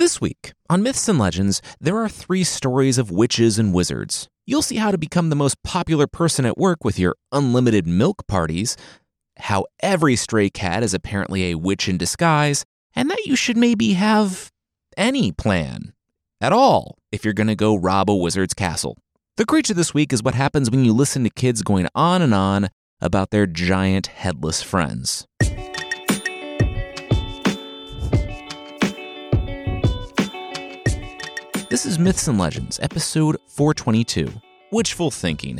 This week, on Myths and Legends, there are 3 stories of witches and wizards. You'll see how to become the most popular person at work with your unlimited milk parties, how every stray cat is apparently a witch in disguise, and that you should maybe have any plan at all if you're going to go rob a wizard's castle. The creature this week is what happens when you listen to kids going on and on about their giant headless friends. This is Myths and Legends, episode 422, Witchful Thinking.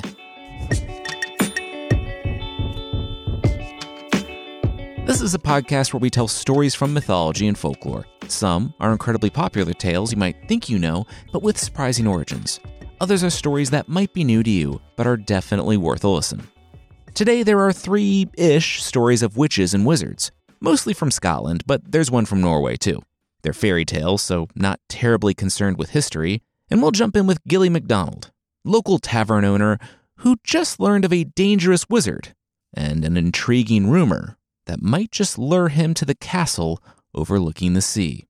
This is a podcast where we tell stories from mythology and folklore. Some are incredibly popular tales you might think you know, but with surprising origins. Others are stories that might be new to you, but are definitely worth a listen. Today there are 3-ish stories of witches and wizards, mostly from Scotland, but there's one from Norway too. They're fairy tales, so not terribly concerned with history, and we'll jump in with Gilly MacDonald, local tavern owner who just learned of a dangerous wizard and an intriguing rumor that might just lure him to the castle overlooking the sea.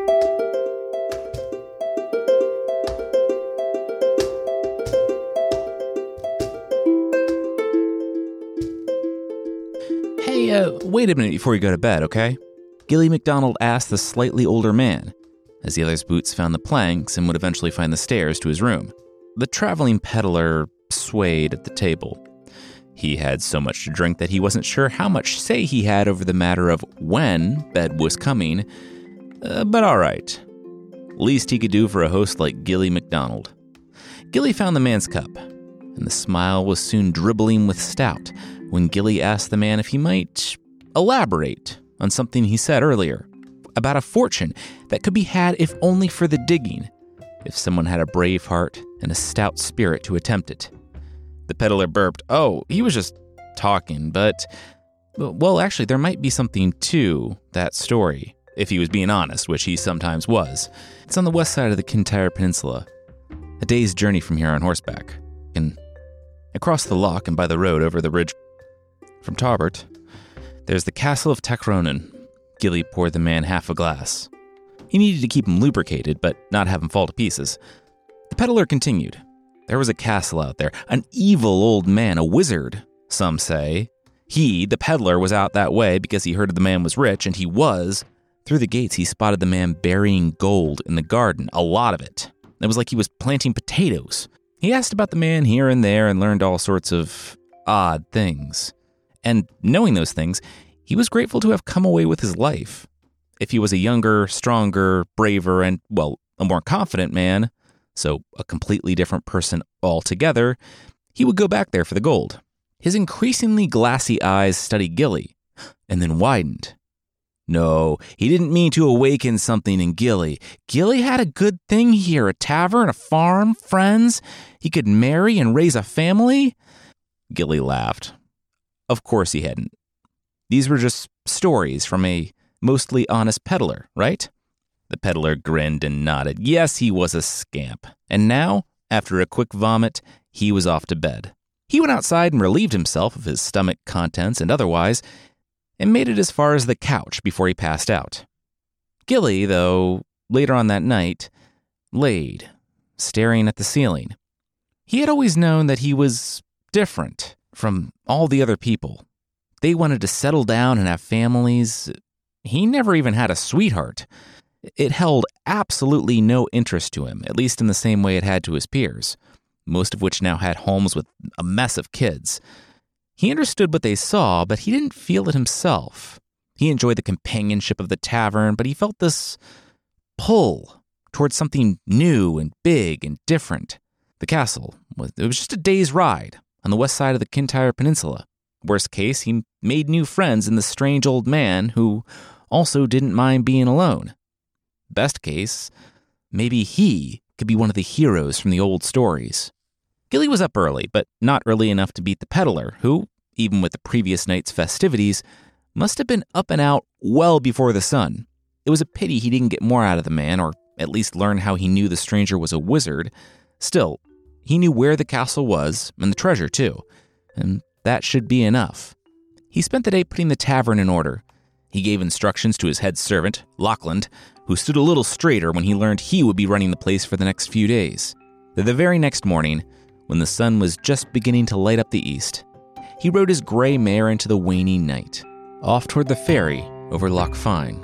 Hey, wait a minute before you go to bed, okay? Gilly MacDonald asked the slightly older man, as the other's boots found the planks and would eventually find the stairs to his room. The traveling peddler swayed at the table. He had so much to drink that he wasn't sure how much say he had over the matter of when bed was coming, but all right. Least he could do for a host like Gilly MacDonald. Gilly found the man's cup, and the smile was soon dribbling with stout when Gilly asked the man if he might elaborate on something he said earlier, about a fortune that could be had if only for the digging, if someone had a brave heart and a stout spirit to attempt it. The peddler burped. Oh, he was just talking, but, well, actually, there might be something to that story, if he was being honest, which he sometimes was. It's on the west side of the Kintyre Peninsula, a day's journey from here on horseback, and across the loch and by the road over the ridge from Tarbert, there's the castle of Takronan. Gilly poured the man half a glass. He needed to keep him lubricated, but not have him fall to pieces. The peddler continued. There was a castle out there, an evil old man, a wizard, some say. He, the peddler, was out that way because he heard the man was rich, and he was. Through the gates, he spotted the man burying gold in the garden, a lot of it. It was like he was planting potatoes. He asked about the man here and there and learned all sorts of odd things. And knowing those things, he was grateful to have come away with his life. If he was a younger, stronger, braver, and, well, a more confident man, so a completely different person altogether, he would go back there for the gold. His increasingly glassy eyes studied Gilly, and then widened. No, he didn't mean to awaken something in Gilly. Gilly had a good thing here, a tavern, a farm, friends. He could marry and raise a family. Gilly laughed. Of course he hadn't. These were just stories from a mostly honest peddler, right? The peddler grinned and nodded. Yes, he was a scamp. And now, after a quick vomit, he was off to bed. He went outside and relieved himself of his stomach contents and otherwise, and made it as far as the couch before he passed out. Gilly, though, later on that night, laid, staring at the ceiling. He had always known that he was different from all the other people. They wanted to settle down and have families. He never even had a sweetheart. It held absolutely no interest to him, at least in the same way it had to his peers, most of which now had homes with a mess of kids. He understood what they saw, but he didn't feel it himself. He enjoyed the companionship of the tavern, but he felt this pull towards something new and big and different. The castle, it was just a day's ride on the west side of the Kintyre Peninsula. Worst case, he made new friends in the strange old man who also didn't mind being alone. Best case, maybe he could be one of the heroes from the old stories. Gilly was up early, but not early enough to beat the peddler, who, even with the previous night's festivities, must have been up and out well before the sun. It was a pity he didn't get more out of the man, or at least learn how he knew the stranger was a wizard. Still, he knew where the castle was, and the treasure too, and that should be enough. He spent the day putting the tavern in order. He gave instructions to his head servant, Lachlan, who stood a little straighter when he learned he would be running the place for the next few days. The very next morning, when the sun was just beginning to light up the east, he rode his gray mare into the waning night, off toward the ferry over Loch Fyne.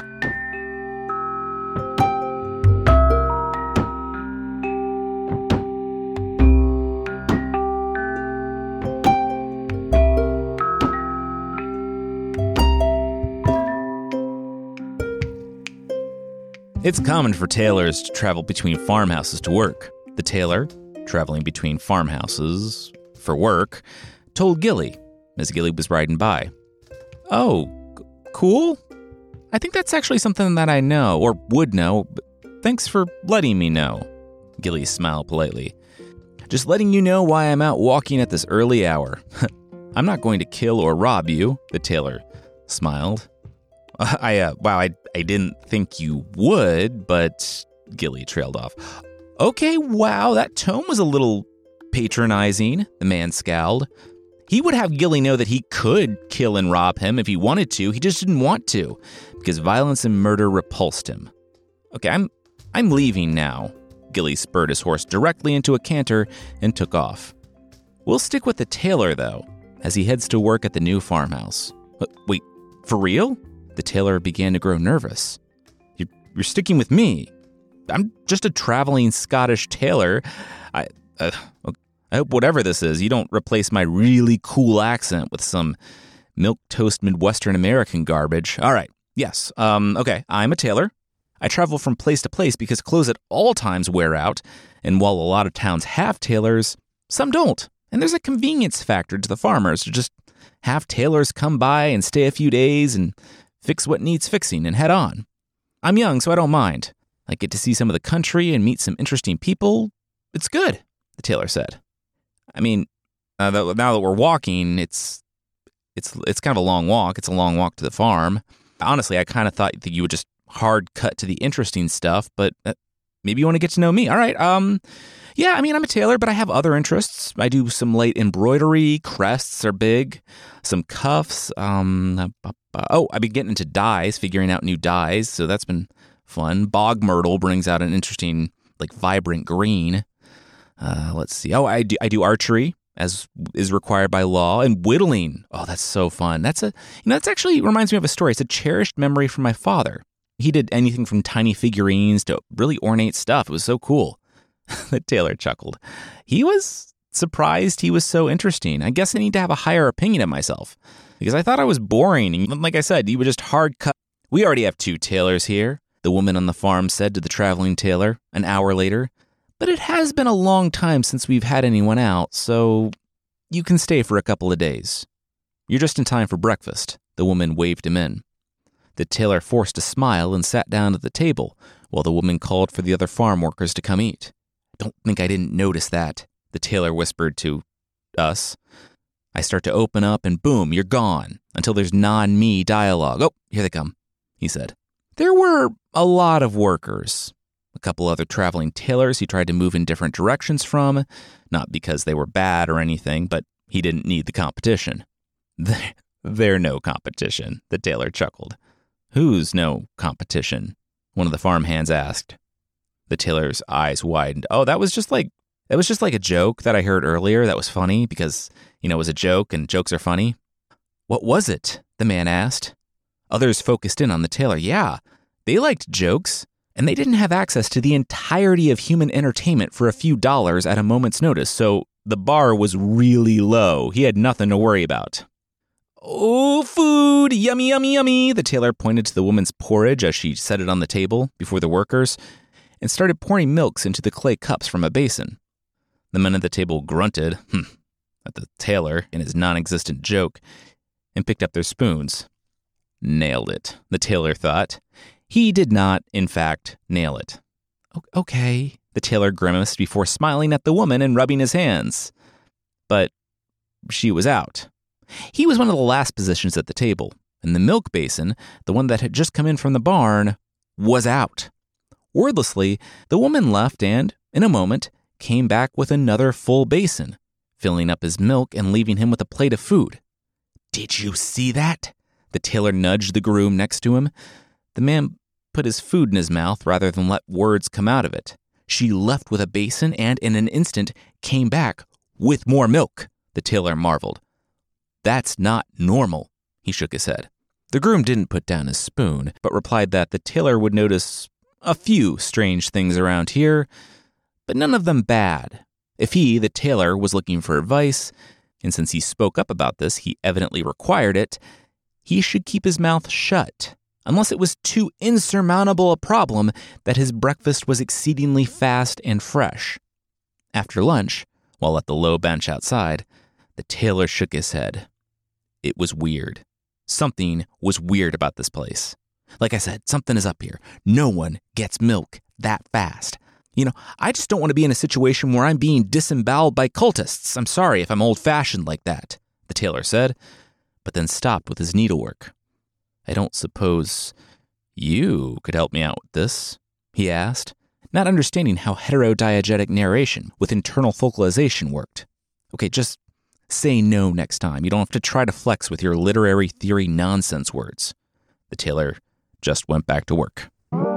It's common for tailors to travel between farmhouses to work. The tailor, traveling between farmhouses for work, told Gilly as Gilly was riding by. "Oh, cool? I think that's actually something that I know, or would know, but thanks for letting me know." Gilly smiled politely. "Just letting you know why I'm out walking at this early hour. I'm not going to kill or rob you," the tailor smiled. I didn't think you would, but," Gilly trailed off. "Okay, wow, that tone was a little patronizing," the man scowled. He would have Gilly know that he could kill and rob him if he wanted to. He just didn't want to, because violence and murder repulsed him. "Okay, I'm leaving now." Gilly spurred his horse directly into a canter and took off. "We'll stick with the tailor, though, as he heads to work at the new farmhouse." "Wait, for real?" The tailor began to grow nervous. You're sticking with me. I'm just a traveling Scottish tailor. I hope whatever this is, you don't replace my really cool accent with some milquetoast Midwestern American garbage. All right, yes, okay, I'm a tailor. I travel from place to place because clothes at all times wear out, and while a lot of towns have tailors, some don't. And there's a convenience factor to the farmers to just have tailors come by and stay a few days and fix what needs fixing and head on. I'm young, so I don't mind. I get to see some of the country and meet some interesting people. It's good, the tailor said. I mean, now that we're walking, it's kind of a long walk. It's a long walk to the farm. Honestly, I kind of thought that you would just hard cut to the interesting stuff, but maybe you want to get to know me. All right, yeah, I mean, I'm a tailor, but I have other interests. I do some light embroidery, crests are big, some cuffs. I've been getting into dyes, figuring out new dyes, so that's been fun. Bog myrtle brings out an interesting, vibrant green. Let's see. Oh, I do archery, as is required by law, and whittling. Oh, that's so fun. That's actually reminds me of a story. It's a cherished memory from my father. He did anything from tiny figurines to really ornate stuff. It was so cool. The tailor chuckled. He was surprised he was so interesting. I guess I need to have a higher opinion of myself, because I thought I was boring. And like I said, he would just hard cut. "We already have 2 tailors here," the woman on the farm said to the traveling tailor an hour later. "But it has been a long time since we've had anyone out, so you can stay for a couple of days. You're just in time for breakfast." The woman waved him in. The tailor forced a smile and sat down at the table while the woman called for the other farm workers to come eat. "Don't think I didn't notice that," the tailor whispered to us. "I start to open up and boom, you're gone, until there's non-me dialogue. Oh, here they come," he said. There were a lot of workers. A couple other traveling tailors he tried to move in different directions from, not because they were bad or anything, but he didn't need the competition. "They're no competition," the tailor chuckled. "Who's no competition?" one of the farm hands asked. The tailor's eyes widened. "Oh, that was just like a joke that I heard earlier that was funny because, it was a joke and jokes are funny." "What was it?" the man asked. Others focused in on the tailor. Yeah, they liked jokes, and they didn't have access to the entirety of human entertainment for a few dollars at a moment's notice, so the bar was really low. He had nothing to worry about. "Oh, food! Yummy, yummy, yummy!" The tailor pointed to the woman's porridge as she set it on the table before the workers and started pouring milks into the clay cups from a basin. The men at the table grunted at the tailor and his non-existent joke and picked up their spoons. Nailed it, the tailor thought. He did not, in fact, nail it. "Okay," the tailor grimaced before smiling at the woman and rubbing his hands. But she was out. He was one of the last positions at the table, and the milk basin, the one that had just come in from the barn, was out. Wordlessly, the woman left and, in a moment, came back with another full basin, filling up his milk and leaving him with a plate of food. "Did you see that?" The tailor nudged the groom next to him. The man put his food in his mouth rather than let words come out of it. She left with a basin and in an instant came back with more milk, the tailor marveled. That's not normal, he shook his head. The groom didn't put down his spoon, but replied that the tailor would notice a few strange things around here, but none of them bad. If he, the tailor, was looking for advice, and since he spoke up about this, he evidently required it, he should keep his mouth shut, unless it was too insurmountable a problem that his breakfast was exceedingly fast and fresh. After lunch, while at the low bench outside, the tailor shook his head. It was weird. Something was weird about this place. Like I said, something is up here. No one gets milk that fast. I just don't want to be in a situation where I'm being disemboweled by cultists. I'm sorry if I'm old-fashioned like that, the tailor said, but then stopped with his needlework. I don't suppose you could help me out with this, he asked, not understanding how heterodiegetic narration with internal focalization worked. Okay, just say no next time. You don't have to try to flex with your literary theory nonsense words. The tailor just went back to work.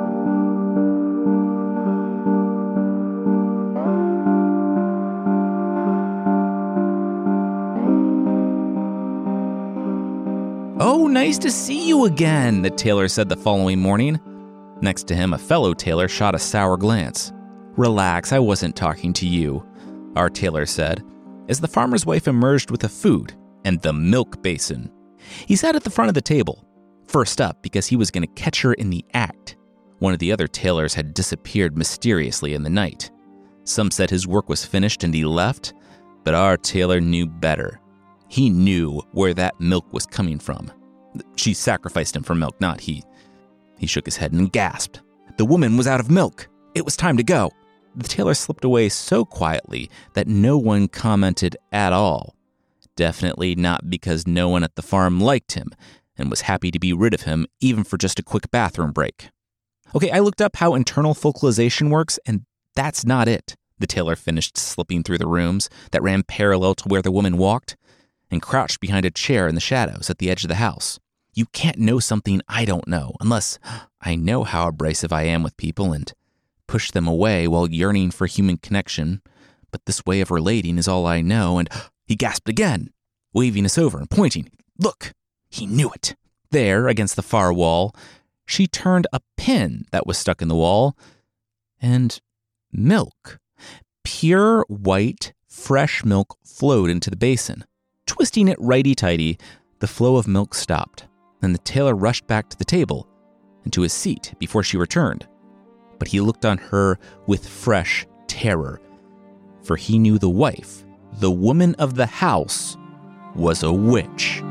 Oh, nice to see you again, the tailor said the following morning. Next to him, a fellow tailor shot a sour glance. Relax, I wasn't talking to you, our tailor said, as the farmer's wife emerged with the food and the milk basin. He sat at the front of the table, first up because he was going to catch her in the act. One of the other tailors had disappeared mysteriously in the night. Some said his work was finished and he left, but our tailor knew better. He knew where that milk was coming from. She sacrificed him for milk, not he. He shook his head and gasped. The woman was out of milk. It was time to go. The tailor slipped away so quietly that no one commented at all. Definitely not because no one at the farm liked him and was happy to be rid of him even for just a quick bathroom break. Okay, I looked up how internal focalization works, and that's not it. The tailor finished slipping through the rooms that ran parallel to where the woman walked and crouched behind a chair in the shadows at the edge of the house. You can't know something I don't know unless I know how abrasive I am with people and push them away while yearning for human connection. But this way of relating is all I know, and he gasped again, waving us over and pointing. Look, he knew it. There, against the far wall, she turned a pin that was stuck in the wall, and milk. Pure white, fresh milk flowed into the basin. Twisting it righty-tighty, the flow of milk stopped, and the tailor rushed back to the table and to his seat before she returned. But he looked on her with fresh terror, for he knew the wife, the woman of the house, was a witch.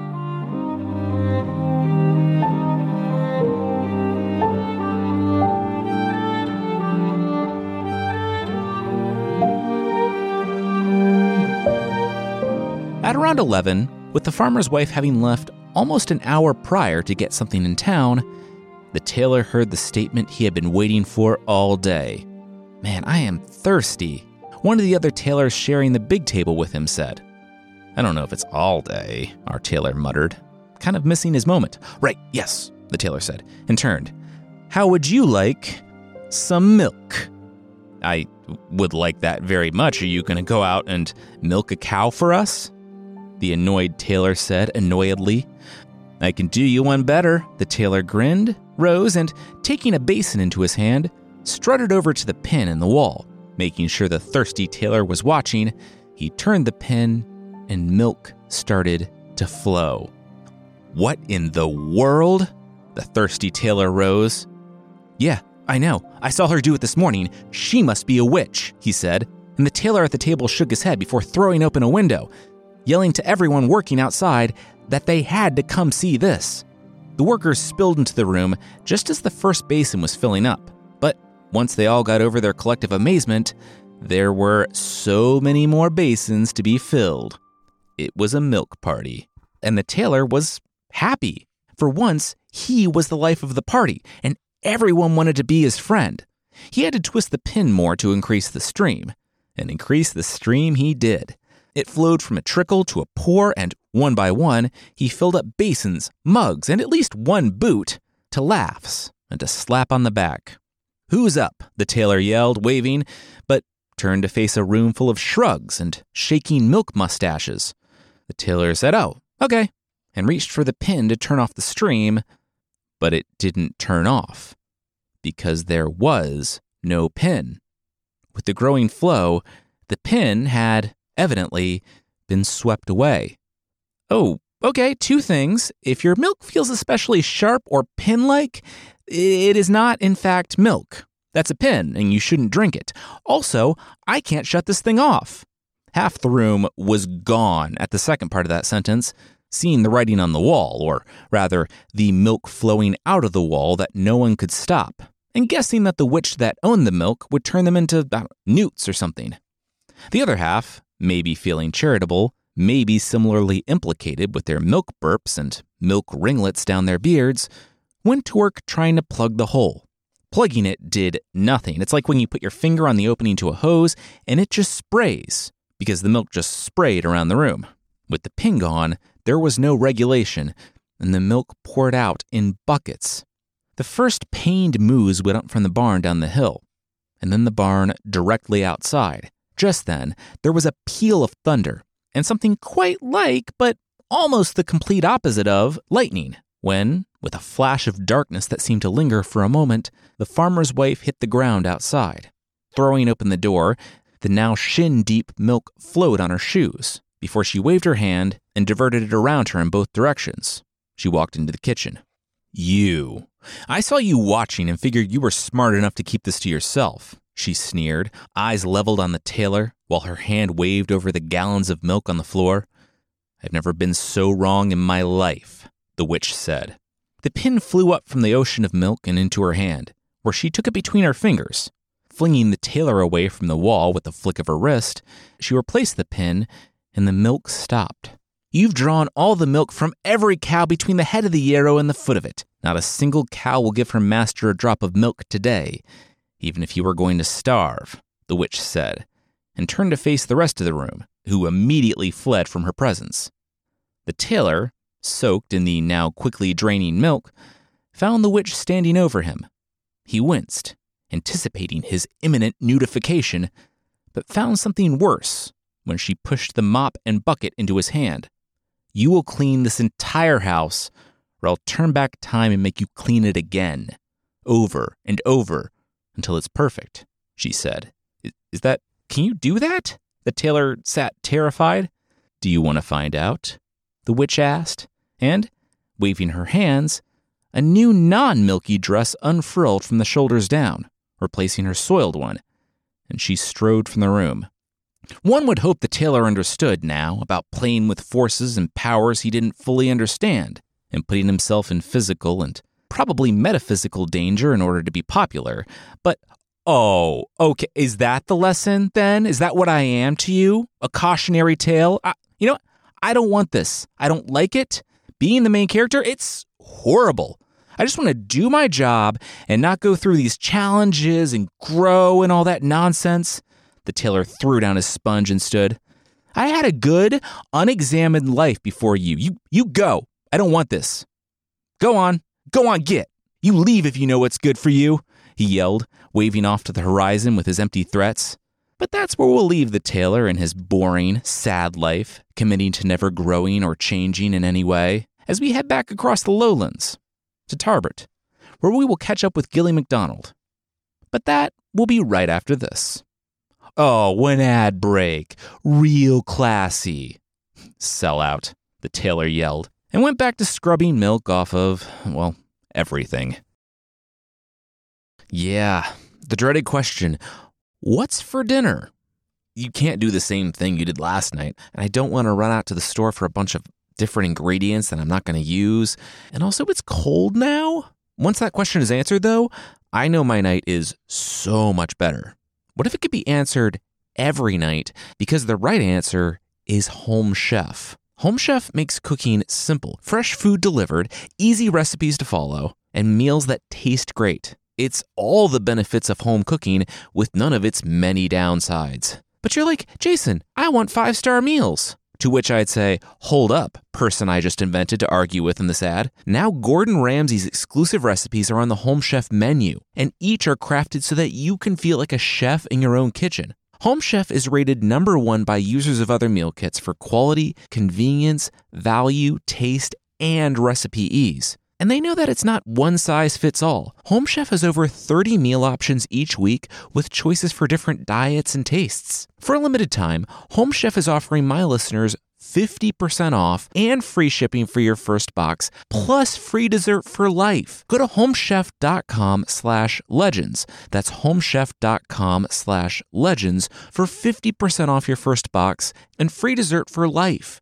At around 11, with the farmer's wife having left almost an hour prior to get something in town, the tailor heard the statement he had been waiting for all day. Man, I am thirsty, one of the other tailors sharing the big table with him said. I don't know if it's all day, our tailor muttered, kind of missing his moment. Right, yes, the tailor said, and turned. How would you like some milk? I would like that very much. Are you going to go out and milk a cow for us? The annoyed tailor said annoyedly. I can do you one better. The tailor grinned, rose, and taking a basin into his hand, strutted over to the pin in the wall. Making sure the thirsty tailor was watching, he turned the pin and milk started to flow. What in the world? The thirsty tailor rose. Yeah, I know. I saw her do it this morning. She must be a witch, he said, and the tailor at the table shook his head before throwing open a window, yelling to everyone working outside that they had to come see this. The workers spilled into the room just as the first basin was filling up, but once they all got over their collective amazement, there were so many more basins to be filled. It was a milk party, and the tailor was happy. For once, he was the life of the party, and everyone wanted to be his friend. He had to twist the pin more to increase the stream, and increase the stream he did. It flowed from a trickle to a pour, and one by one, he filled up basins, mugs, and at least one boot to laughs, and a slap on the back. "Who's up?" the tailor yelled, waving, but turned to face a room full of shrugs and shaking milk mustaches. The tailor said, "Oh, okay," and reached for the pin to turn off the stream, but it didn't turn off because there was no pin. With the growing flow, the pin had, evidently, been swept away. "Oh, okay, two things. If your milk feels especially sharp or pin-like, it is not, in fact, milk. That's a pin, and you shouldn't drink it. Also, I can't shut this thing off." Half the room was gone at the second part of that sentence, seeing the writing on the wall, or rather, the milk flowing out of the wall that no one could stop, and guessing that the witch that owned the milk would turn them into newts or something. The other half, maybe feeling charitable, maybe similarly implicated with their milk burps and milk ringlets down their beards, went to work trying to plug the hole. Plugging it did nothing. It's like when you put your finger on the opening to a hose and it just sprays, because the milk just sprayed around the room. With the pin gone, there was no regulation, and the milk poured out in buckets. The first pained moos went up from the barn down the hill, and then the barn directly outside. Just then, there was a peal of thunder, and something quite like, but almost the complete opposite of, lightning, when, with a flash of darkness that seemed to linger for a moment, the farmer's wife hit the ground outside. Throwing open the door, the now shin-deep milk flowed on her shoes, before she waved her hand and diverted it around her in both directions. She walked into the kitchen. "You. I saw you watching and figured you were smart enough to keep this to yourself," she sneered, eyes leveled on the tailor, while her hand waved over the gallons of milk on the floor. "I've never been so wrong in my life," the witch said. The pin flew up from the ocean of milk and into her hand, where she took it between her fingers. Flinging the tailor away from the wall with a flick of her wrist, she replaced the pin, and the milk stopped. "You've drawn all the milk from every cow between the head of the yarrow and the foot of it. Not a single cow will give her master a drop of milk today, even if you were going to starve," the witch said, and turned to face the rest of the room, who immediately fled from her presence. The tailor, soaked in the now quickly draining milk, found the witch standing over him. He winced, anticipating his imminent nudification, but found something worse when she pushed the mop and bucket into his hand. "You will clean this entire house, or I'll turn back time and make you clean it again, over and over, until it's perfect," she said. Can you do that?" The tailor sat terrified. "Do you want to find out?" the witch asked, and, waving her hands, a new non-milky dress unfurled from the shoulders down, replacing her soiled one, and she strode from the room. One would hope the tailor understood now about playing with forces and powers he didn't fully understand, and putting himself in physical and probably metaphysical danger in order to be popular. But, oh, okay, is that the lesson then? Is that what I am to you? A cautionary tale? You know what? I don't want this. I don't like it. Being the main character, it's horrible. I just want to do my job and not go through these challenges and grow and all that nonsense. The tailor threw down his sponge and stood. "I had a good, unexamined life before you. You go. I don't want this. Go on, get. You leave if you know what's good for you," he yelled, waving off to the horizon with his empty threats. But that's where we'll leave the tailor in his boring, sad life, committing to never growing or changing in any way, as we head back across the lowlands to Tarbert, where we will catch up with Gilly McDonald. But that will be right after this. "Oh, an ad break. Real classy." "Sellout," the tailor yelled, and went back to scrubbing milk off of, well, everything. Yeah, the dreaded question, what's for dinner? You can't do the same thing you did last night, and I don't want to run out to the store for a bunch of different ingredients that I'm not going to use. And also, it's cold now. Once that question is answered, though, I know my night is so much better. What if it could be answered every night? Because the right answer is Home Chef. Home Chef makes cooking simple, fresh food delivered, easy recipes to follow, and meals that taste great. It's all the benefits of home cooking with none of its many downsides. But you're like, "Jason, I want 5-star meals." To which I'd say, hold up, person I just invented to argue with in this ad. Now Gordon Ramsay's exclusive recipes are on the Home Chef menu, and each are crafted so that you can feel like a chef in your own kitchen. Home Chef is rated #1 by users of other meal kits for quality, convenience, value, taste, and recipe ease. And they know that it's not one size fits all. Home Chef has over 30 meal options each week with choices for different diets and tastes. For a limited time, Home Chef is offering my listeners 50% off and free shipping for your first box, plus free dessert for life. Go to homechef.com/legends. That's homechef.com/legends for 50% off your first box and free dessert for life.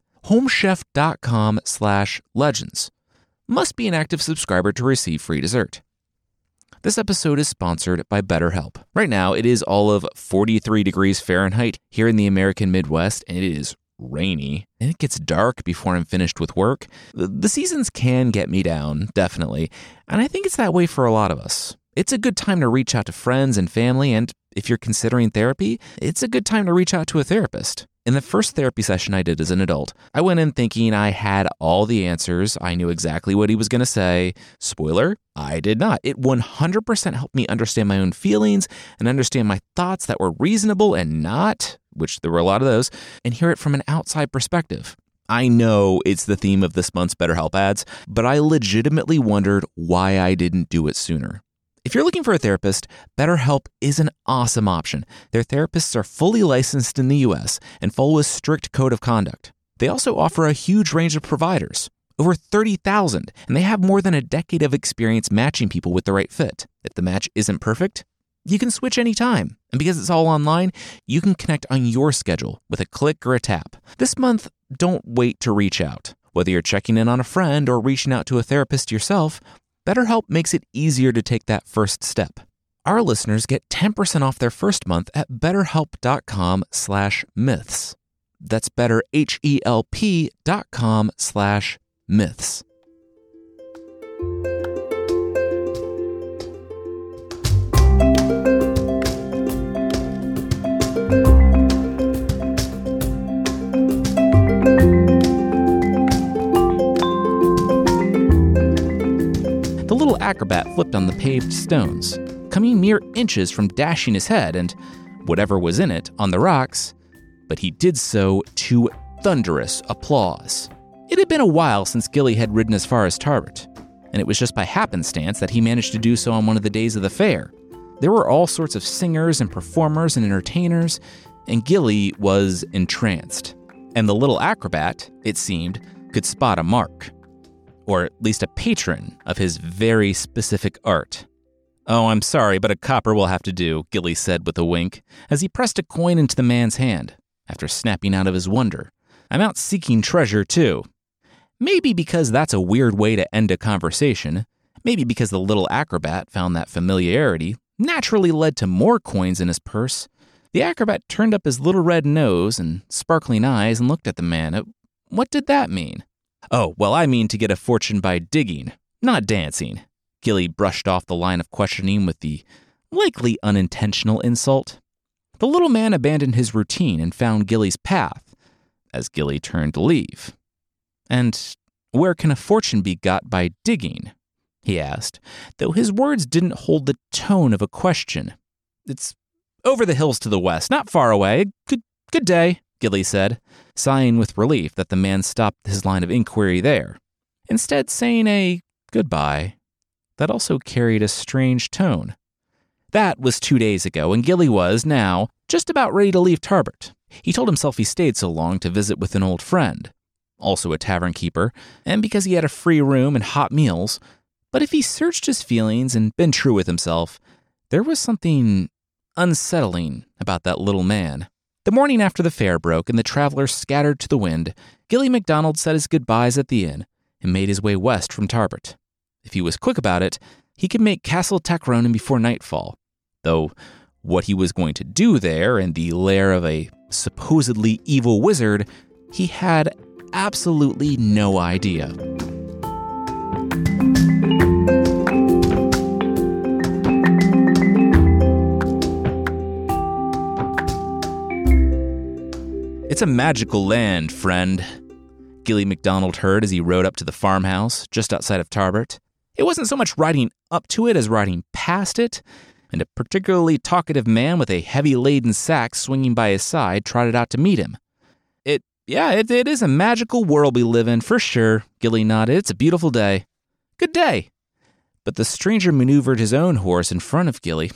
homechef.com/legends. Must be an active subscriber to receive free dessert. This episode is sponsored by BetterHelp. Right now, it is all of 43 degrees Fahrenheit here in the American Midwest, and it is rainy, and it gets dark before I'm finished with work. The seasons can get me down, definitely, and I think it's that way for a lot of us. It's a good time to reach out to friends and family, and if you're considering therapy, it's a good time to reach out to a therapist. In the first therapy session I did as an adult, I went in thinking I had all the answers. I knew exactly what he was going to say. Spoiler, I did not. It 100% helped me understand my own feelings and understand my thoughts that were reasonable and not, which there were a lot of those, and hear it from an outside perspective. I know it's the theme of this month's BetterHelp ads, but I legitimately wondered why I didn't do it sooner. If you're looking for a therapist, BetterHelp is an awesome option. Their therapists are fully licensed in the U.S. and follow a strict code of conduct. They also offer a huge range of providers, over 30,000, and they have more than a decade of experience matching people with the right fit. If the match isn't perfect, you can switch anytime. And because it's all online, you can connect on your schedule with a click or a tap. This month, don't wait to reach out. Whether you're checking in on a friend or reaching out to a therapist yourself, BetterHelp makes it easier to take that first step. Our listeners get 10% off their first month at betterhelp.com/myths. That's betterhelp.com/myths. The little acrobat flipped on the paved stones, coming mere inches from dashing his head and whatever was in it on the rocks, but he did so to thunderous applause. It had been a while since Gilly had ridden as far as Tarbert, and it was just by happenstance that he managed to do so on one of the days of the fair. There were all sorts of singers and performers and entertainers, and Gilly was entranced. And the little acrobat, it seemed, could spot a mark. Or at least a patron of his very specific art. "Oh, I'm sorry, but a copper will have to do," Gilly said with a wink, as he pressed a coin into the man's hand, after snapping out of his wonder. "I'm out seeking treasure, too." Maybe because that's a weird way to end a conversation, maybe because the little acrobat found that familiarity naturally led to more coins in his purse, the acrobat turned up his little red nose and sparkling eyes and looked at the man. What did that mean? "Oh, well, I mean to get a fortune by digging, not dancing." Gilly brushed off the line of questioning with the likely unintentional insult. The little man abandoned his routine and found Gilly's path as Gilly turned to leave. "And where can a fortune be got by digging?" he asked, though his words didn't hold the tone of a question. "It's over the hills to the west, not far away. Good day," Gilly said, sighing with relief that the man stopped his line of inquiry there, instead saying a goodbye that also carried a strange tone. That was 2 days ago, and Gilly was, now, just about ready to leave Tarbert. He told himself he stayed so long to visit with an old friend, also a tavern keeper, and because he had a free room and hot meals. But if he searched his feelings and been true with himself, there was something unsettling about that little man. The morning after the fair broke and the travelers scattered to the wind, Gilly MacDonald said his goodbyes at the inn and made his way west from Tarbert. If he was quick about it, he could make Castle Tacronin before nightfall, though what he was going to do there in the lair of a supposedly evil wizard, he had absolutely no idea. It's a magical land, friend, Gilly MacDonald heard as he rode up to the farmhouse just outside of Tarbert. It wasn't so much riding up to it as riding past it, and a particularly talkative man with a heavy-laden sack swinging by his side trotted out to meet him. It is a magical world we live in, for sure, Gilly nodded. It's a beautiful day. Good day. But the stranger maneuvered his own horse in front of Gilly.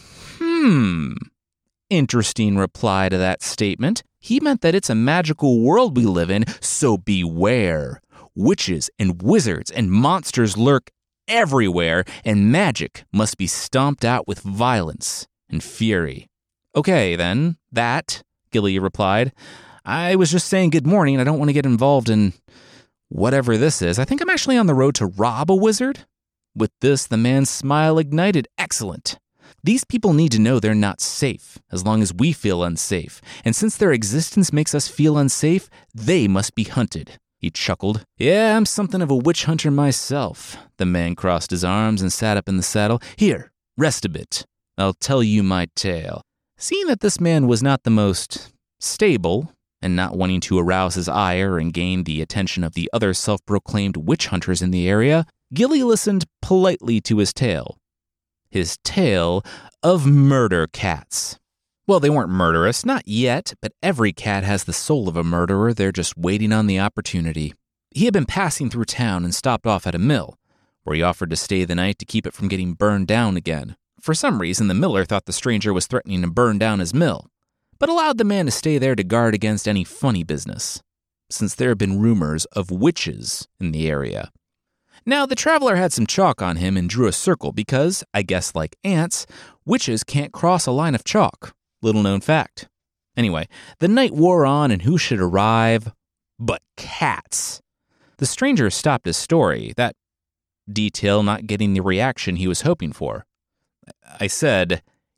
Interesting reply to that statement. He meant that it's a magical world we live in, so beware. Witches and wizards and monsters lurk everywhere, and magic must be stomped out with violence and fury. Okay, then, Gilly replied. I was just saying good morning. I don't want to get involved in whatever this is. I think I'm actually on the road to rob a wizard. With this, the man's smile ignited. Excellent. These people need to know they're not safe, as long as we feel unsafe. And since their existence makes us feel unsafe, they must be hunted. He chuckled. Yeah, I'm something of a witch hunter myself. The man crossed his arms and sat up in the saddle. Here, rest a bit. I'll tell you my tale. Seeing that this man was not the most stable, and not wanting to arouse his ire and gain the attention of the other self-proclaimed witch hunters in the area, Gilly listened politely to his tale. His tale of murder cats. Well, they weren't murderous, not yet, but every cat has the soul of a murderer. They're just waiting on the opportunity. He had been passing through town and stopped off at a mill, where he offered to stay the night to keep it from getting burned down again. For some reason, the miller thought the stranger was threatening to burn down his mill, but allowed the man to stay there to guard against any funny business, since there had been rumors of witches in the area. Now, the traveler had some chalk on him and drew a circle because, I guess like ants, witches can't cross a line of chalk. Little known fact. Anyway, the night wore on and who should arrive but cats. The stranger stopped his story, that detail not getting the reaction he was hoping for. I said,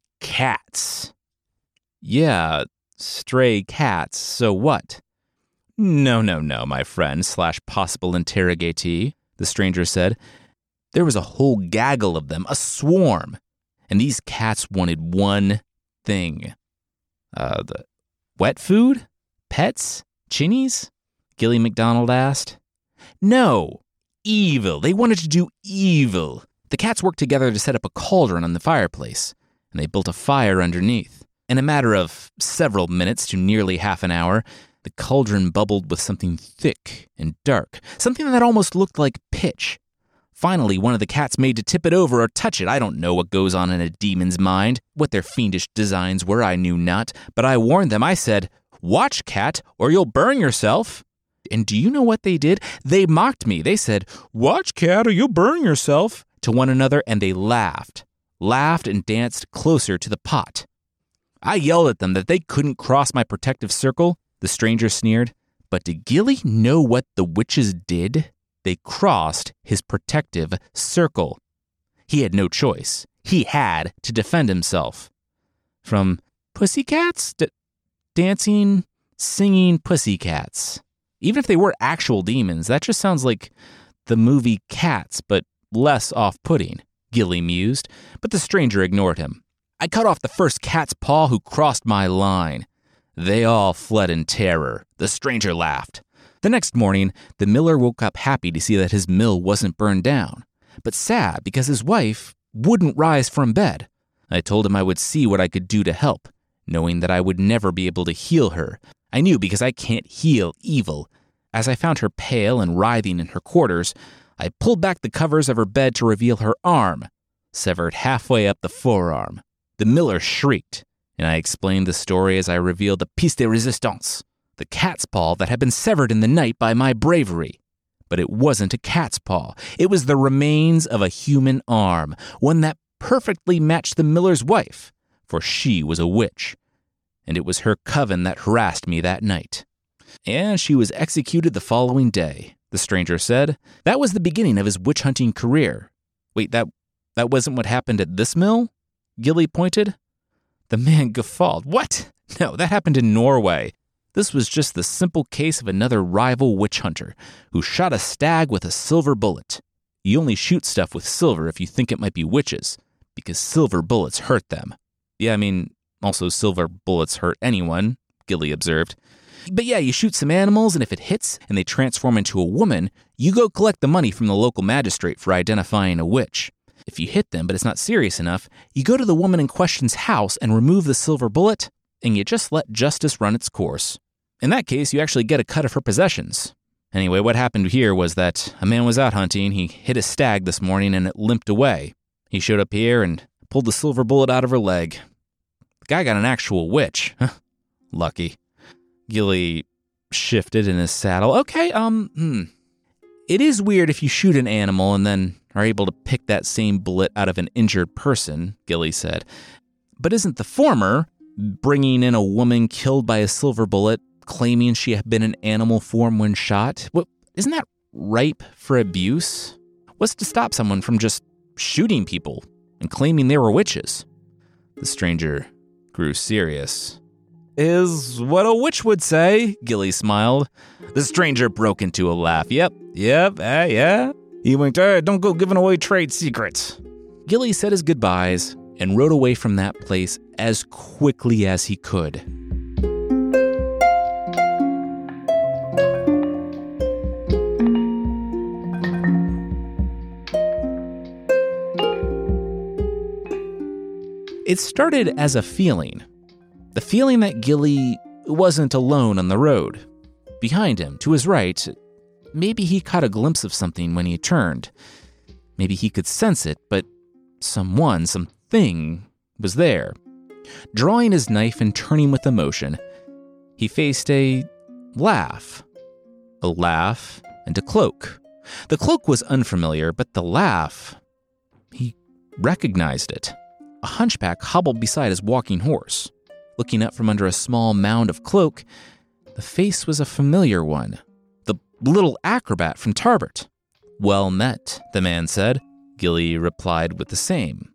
cats. Yeah, stray cats, so what? No, my friend, / possible interrogatee, the stranger said. There was a whole gaggle of them, a swarm, and these cats wanted one thing. The wet food? Pets? Chinnies? Gilly MacDonald asked. No, evil. They wanted to do evil. The cats worked together to set up a cauldron on the fireplace, and they built a fire underneath. In a matter of several minutes to nearly half an hour, the cauldron bubbled with something thick and dark, something that almost looked like pitch. Finally, one of the cats made to tip it over or touch it. I don't know what goes on in a demon's mind. What their fiendish designs were, I knew not. But I warned them. I said, "Watch, cat, or you'll burn yourself." And do you know what they did? They mocked me. They said, "Watch, cat, or you'll burn yourself," to one another, and they laughed and danced closer to the pot. I yelled at them that they couldn't cross my protective circle. The stranger sneered. But did Gilly know what the witches did? They crossed his protective circle. He had no choice. He had to defend himself. From pussycats to dancing, singing pussycats. Even if they were actual demons, that just sounds like the movie Cats, but less off-putting, Gilly mused, but the stranger ignored him. I cut off the first cat's paw who crossed my line. They all fled in terror. The stranger laughed. The next morning, the miller woke up happy to see that his mill wasn't burned down, but sad because his wife wouldn't rise from bed. I told him I would see what I could do to help, knowing that I would never be able to heal her. I knew because I can't heal evil. As I found her pale and writhing in her quarters, I pulled back the covers of her bed to reveal her arm, severed halfway up the forearm. The miller shrieked, and I explained the story as I revealed the pièce de résistance, the cat's paw that had been severed in the night by my bravery. But it wasn't a cat's paw. It was the remains of a human arm, one that perfectly matched the miller's wife, for she was a witch. And it was her coven that harassed me that night. And she was executed the following day, the stranger said. That was the beginning of his witch-hunting career. Wait, that wasn't what happened at this mill? Gilly pointed. The man guffawed. What? No, that happened in Norway. This was just the simple case of another rival witch hunter who shot a stag with a silver bullet. You only shoot stuff with silver if you think it might be witches, because silver bullets hurt them. Yeah, I mean, also silver bullets hurt anyone, Gilly observed. But yeah, you shoot some animals, and if it hits and they transform into a woman, you go collect the money from the local magistrate for identifying a witch. If you hit them, but it's not serious enough, you go to the woman in question's house and remove the silver bullet, and you just let justice run its course. In that case, you actually get a cut of her possessions. Anyway, what happened here was that a man was out hunting, he hit a stag this morning, and it limped away. He showed up here and pulled the silver bullet out of her leg. The guy got an actual witch. Lucky. Gilly shifted in his saddle. Okay, It is weird if you shoot an animal and then are able to pick that same bullet out of an injured person, Gilly said. But isn't the former, bringing in a woman killed by a silver bullet, claiming she had been in animal form when shot, isn't that ripe for abuse? What's to stop someone from just shooting people and claiming they were witches? The stranger grew serious. Is what a witch would say, Gilly smiled. The stranger broke into a laugh. Yep, yeah. He winked, don't go giving away trade secrets. Gilly said his goodbyes and rode away from that place as quickly as he could. It started as a feeling. The feeling that Gilly wasn't alone on the road. Behind him, to his right, maybe he caught a glimpse of something when he turned. Maybe he could sense it, but something was there. Drawing his knife and turning with emotion, he faced a laugh. A laugh and a cloak. The cloak was unfamiliar, but the laugh, he recognized it. A hunchback hobbled beside his walking horse. Looking up from under a small mound of cloak, the face was a familiar one. The little acrobat from Tarbert. Well met, the man said. Gilly replied with the same.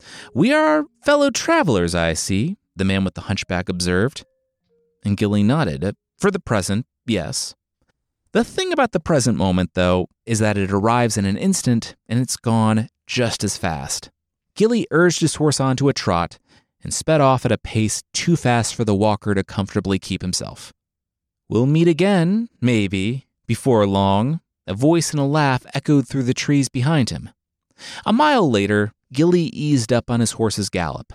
We are fellow travelers, I see, the man with the hunchback observed. And Gilly nodded. For the present, yes. The thing about the present moment, though, is that it arrives in an instant and it's gone just as fast. Gilly urged his horse on to a trot and sped off at a pace too fast for the walker to comfortably keep himself. We'll meet again, maybe, before long. A voice and a laugh echoed through the trees behind him. A mile later, Gilly eased up on his horse's gallop.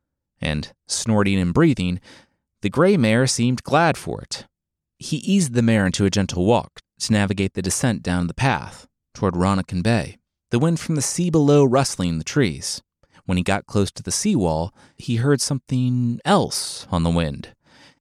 And, snorting and breathing, the gray mare seemed glad for it. He eased the mare into a gentle walk to navigate the descent down the path toward Rönniken Bay, the wind from the sea below rustling the trees. When he got close to the seawall, he heard something else on the wind.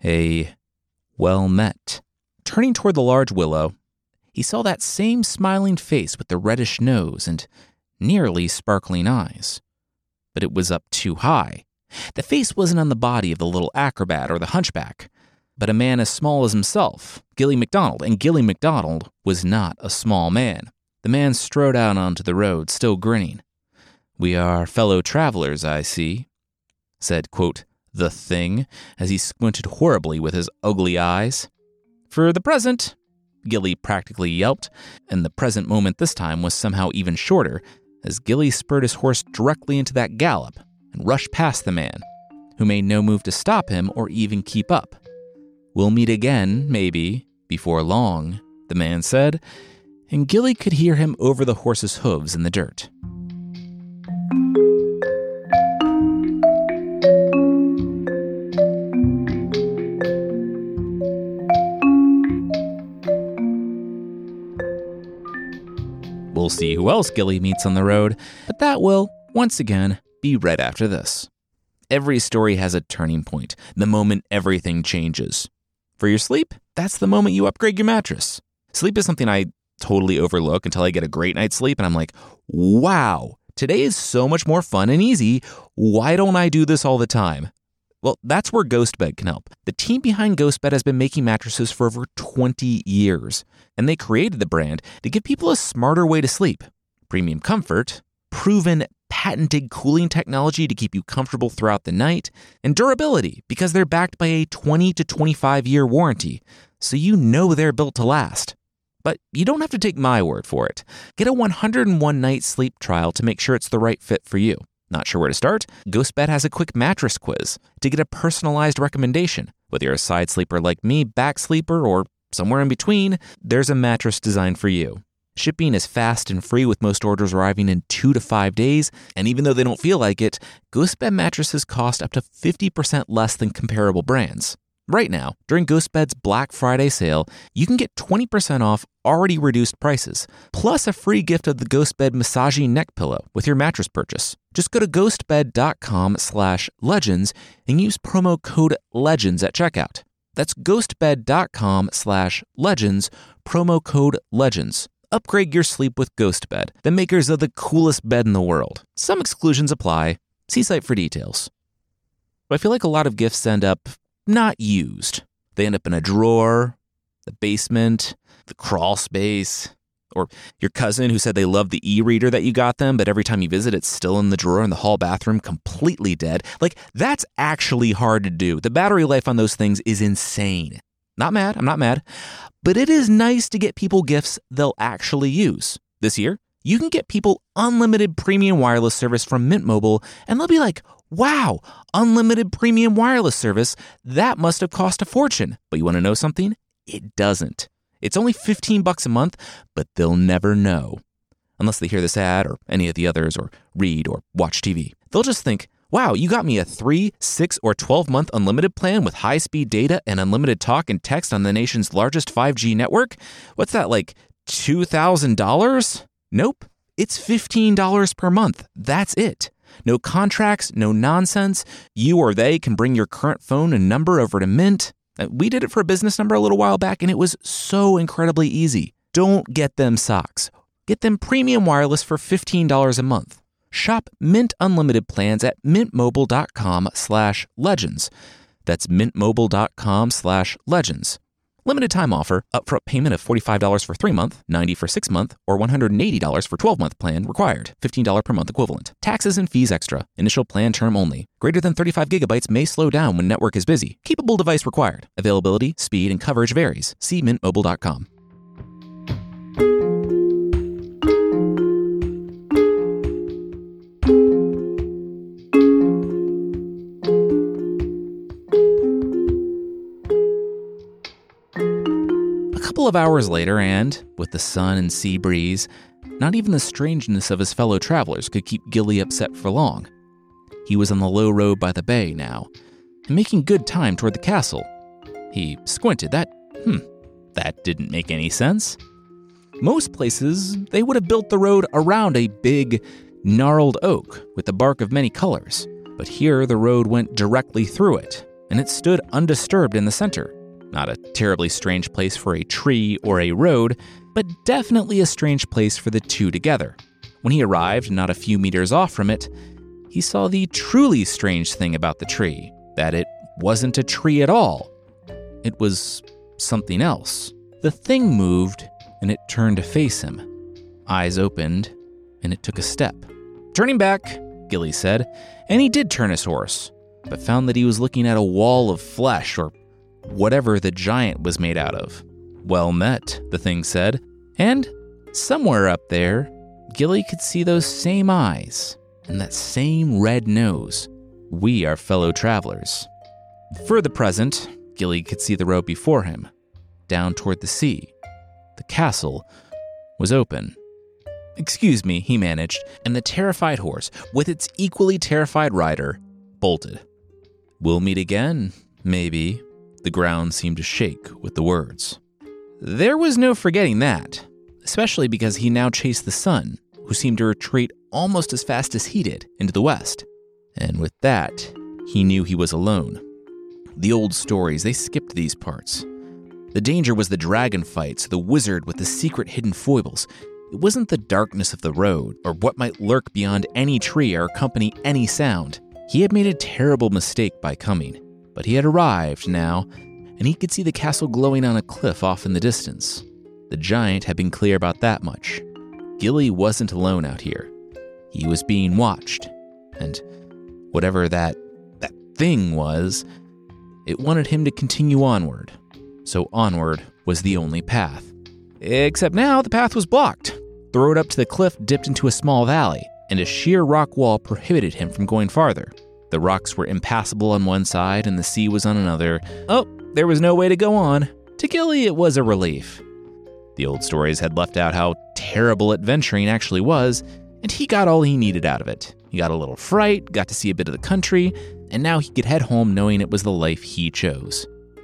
A well met. Turning toward the large willow, he saw that same smiling face with the reddish nose and nearly sparkling eyes. But it was up too high. The face wasn't on the body of the little acrobat or the hunchback, but a man as small as himself, Gilly MacDonald, and Gilly MacDonald was not a small man. The man strode out onto the road, still grinning. We are fellow travelers, I see, said, quote, the thing, as he squinted horribly with his ugly eyes. For the present, Gilly practically yelped, and the present moment this time was somehow even shorter, as Gilly spurred his horse directly into that gallop and rushed past the man, who made no move to stop him or even keep up. We'll meet again, maybe, before long, the man said, and Gilly could hear him over the horse's hooves in the dirt. We'll see who else Gilly meets on the road, but that will, once again, be right after this. Every story has a turning point, the moment everything changes. For your sleep, that's the moment you upgrade your mattress. Sleep is something I totally overlook until I get a great night's sleep, and I'm like, wow, today is so much more fun and easy. Why don't I do this all the time? Well, that's where GhostBed can help. The team behind GhostBed has been making mattresses for over 20 years, and they created the brand to give people a smarter way to sleep. Premium comfort, proven patented cooling technology to keep you comfortable throughout the night, and durability because they're backed by a 20 to 25-year warranty, so you know they're built to last. But you don't have to take my word for it. Get a 101-night sleep trial to make sure it's the right fit for you. Not sure where to start? GhostBed has a quick mattress quiz to get a personalized recommendation. Whether you're a side sleeper like me, back sleeper, or somewhere in between, there's a mattress designed for you. Shipping is fast and free with most orders arriving in 2 to 5 days, and even though they don't feel like it, GhostBed mattresses cost up to 50% less than comparable brands. Right now, during GhostBed's Black Friday sale, you can get 20% off already reduced prices, plus a free gift of the GhostBed massaging neck pillow with your mattress purchase. Just go to ghostbed.com/legends and use promo code LEGENDS at checkout. That's ghostbed.com/legends, promo code LEGENDS. Upgrade your sleep with GhostBed, the makers of the coolest bed in the world. Some exclusions apply. See site for details. But I feel like a lot of gifts end up not used. They end up in a drawer, the basement, the crawl space, or your cousin who said they loved the e-reader that you got them, but every time you visit, it's still in the drawer in the hall bathroom, completely dead. Like, that's actually hard to do. The battery life on those things is insane. I'm not mad. But it is nice to get people gifts they'll actually use. This year, you can get people unlimited premium wireless service from Mint Mobile, and they'll be like, wow, unlimited premium wireless service, that must have cost a fortune. But you want to know something? It doesn't. It's only $15 a month, but they'll never know. Unless they hear this ad or any of the others or read or watch TV. They'll just think, wow, you got me a 3, 6, or 12-month unlimited plan with high-speed data and unlimited talk and text on the nation's largest 5G network? What's that, like $2,000? Nope. It's $15 per month. That's it. No contracts, no nonsense. You or they can bring your current phone and number over to Mint. We did it for a business number a little while back, and it was so incredibly easy. Don't get them socks. Get them premium wireless for $15 a month. Shop Mint Unlimited plans at mintmobile.com/legends. That's mintmobile.com/legends. Limited time offer, upfront payment of $45 for 3-month, $90 for 6-month, or $180 for 12-month plan required. $15 per month equivalent. Taxes and fees extra. Initial plan term only. Greater than 35 gigabytes may slow down when network is busy. Capable device required. Availability, speed, and coverage varies. See mintmobile.com. A couple of hours later, and with the sun and sea breeze, not even the strangeness of his fellow travelers could keep Gilly upset for long. He was on the low road by the bay now, and making good time toward the castle. He squinted. That didn't make any sense. Most places, they would have built the road around a big, gnarled oak with the bark of many colors. But here, the road went directly through it, and it stood undisturbed in the center. Not a terribly strange place for a tree or a road, but definitely a strange place for the two together. When he arrived not a few meters off from it, he saw the truly strange thing about the tree, that it wasn't a tree at all. It was something else. The thing moved, and it turned to face him. Eyes opened, and it took a step. "Turning back," Gilly said, and he did turn his horse, but found that he was looking at a wall of flesh, or whatever the giant was made out of. "Well met," the thing said, and somewhere up there, Gilly could see those same eyes and that same red nose. We are fellow travelers. For the present, Gilly could see the road before him, down toward the sea. The castle was open. "Excuse me," he managed, and the terrified horse, with its equally terrified rider, bolted. "We'll meet again, maybe." The ground seemed to shake with the words. There was no forgetting that, especially because he now chased the sun, who seemed to retreat almost as fast as he did into the west. And with that, he knew he was alone. The old stories, they skipped these parts. The danger was the dragon fights, the wizard with the secret hidden foibles. It wasn't the darkness of the road, or what might lurk beyond any tree or accompany any sound. He had made a terrible mistake by coming. But he had arrived now, and he could see the castle glowing on a cliff off in the distance. The giant had been clear about that much. Gilly wasn't alone out here. He was being watched, and whatever that thing was, it wanted him to continue onward. So onward was the only path. Except now the path was blocked. The road up to the cliff dipped into a small valley, and a sheer rock wall prohibited him from going farther. The rocks were impassable on one side and the sea was on another. Oh, there was no way to go on. To Gilly, it was a relief. The old stories had left out how terrible adventuring actually was, and he got all he needed out of it. He got a little fright, got to see a bit of the country, and now he could head home knowing it was the life he chose.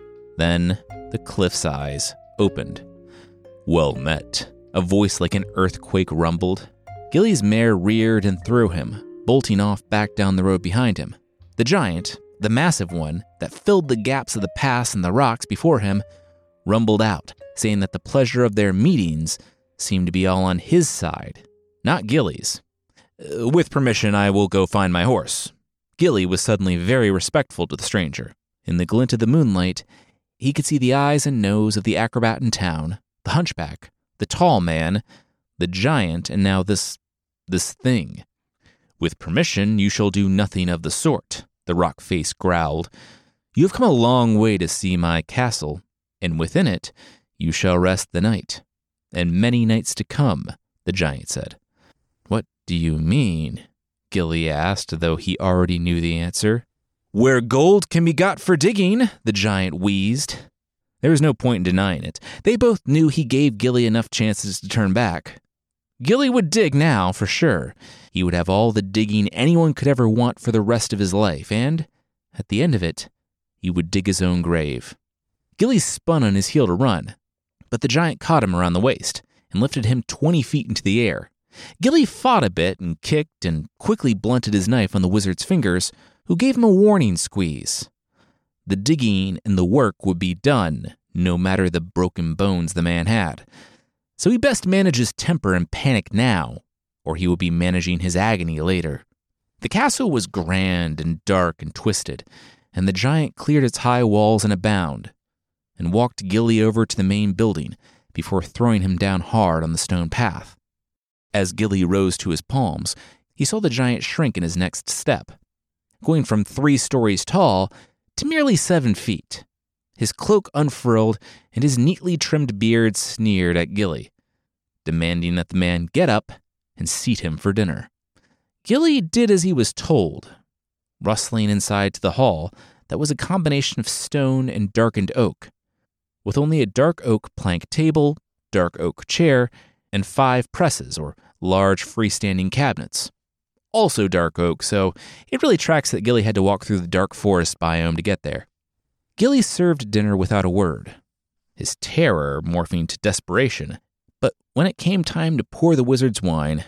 Then the cliff's eyes opened. Well met. A voice like an earthquake rumbled. Gilly's mare reared and threw him, bolting off back down the road behind him. The giant, the massive one that filled the gaps of the pass and the rocks before him, rumbled out, saying that the pleasure of their meetings seemed to be all on his side, not Gilly's. With permission, I will go find my horse. Gilly was suddenly very respectful to the stranger. In the glint of the moonlight, he could see the eyes and nose of the acrobat in town, the hunchback, the tall man, the giant, and now this thing. With permission, you shall do nothing of the sort, the rock face growled. You have come a long way to see my castle, and within it you shall rest the night, and many nights to come, the giant said. What do you mean? Gilly asked, though he already knew the answer. Where gold can be got for digging, the giant wheezed. There was no point in denying it. They both knew he gave Gilly enough chances to turn back. Gilly would dig now, for sure. He would have all the digging anyone could ever want for the rest of his life, and, at the end of it, he would dig his own grave. Gilly spun on his heel to run, but the giant caught him around the waist and lifted him 20 feet into the air. Gilly fought a bit and kicked and quickly blunted his knife on the wizard's fingers, who gave him a warning squeeze. The digging and the work would be done, no matter the broken bones the man had. So he best manage his temper and panic now, or he would be managing his agony later. The castle was grand and dark and twisted, and the giant cleared its high walls in a bound, and walked Gilly over to the main building before throwing him down hard on the stone path. As Gilly rose to his palms, he saw the giant shrink in his next step, going from 3 stories tall to merely 7 feet. His cloak unfurled, and his neatly trimmed beard sneered at Gilly, demanding that the man get up and seat him for dinner. Gilly did as he was told, rustling inside to the hall that was a combination of stone and darkened oak, with only a dark oak plank table, dark oak chair, and 5 presses, or large freestanding cabinets. Also dark oak, so it really tracks that Gilly had to walk through the dark forest biome to get there. Gilly served dinner without a word, his terror morphing to desperation, but when it came time to pour the wizard's wine,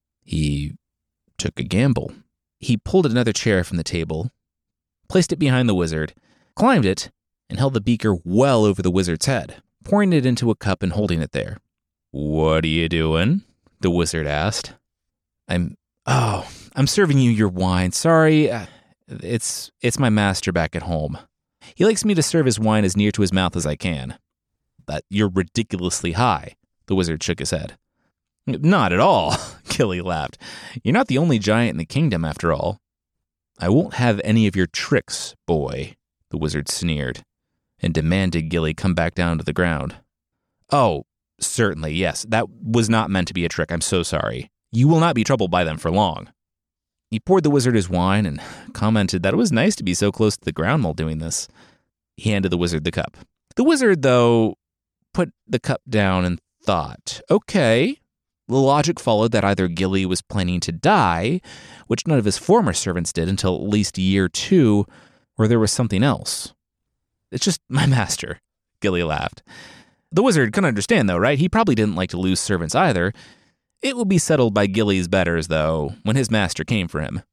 he took a gamble. He pulled another chair from the table, placed it behind the wizard, climbed it, and held the beaker well over the wizard's head, pouring it into a cup and holding it there. What are you doing? The wizard asked. I'm serving you your wine. Sorry, it's my master back at home. He likes me to serve his wine as near to his mouth as I can. But you're ridiculously high, the wizard shook his head. Not at all, Gilly laughed. You're not the only giant in the kingdom, after all. I won't have any of your tricks, boy, the wizard sneered, and demanded Gilly come back down to the ground. Oh, certainly, yes, that was not meant to be a trick. I'm so sorry. You will not be troubled by them for long. He poured the wizard his wine and commented that it was nice to be so close to the ground while doing this. He handed the wizard the cup. The wizard, though, put the cup down and thought, okay. The logic followed that either Gilly was planning to die, which none of his former servants did until at least year 2, or there was something else. It's just my master, Gilly laughed. The wizard couldn't understand, though, right? He probably didn't like to lose servants either. It would be settled by Gilly's betters, though, when his master came for him.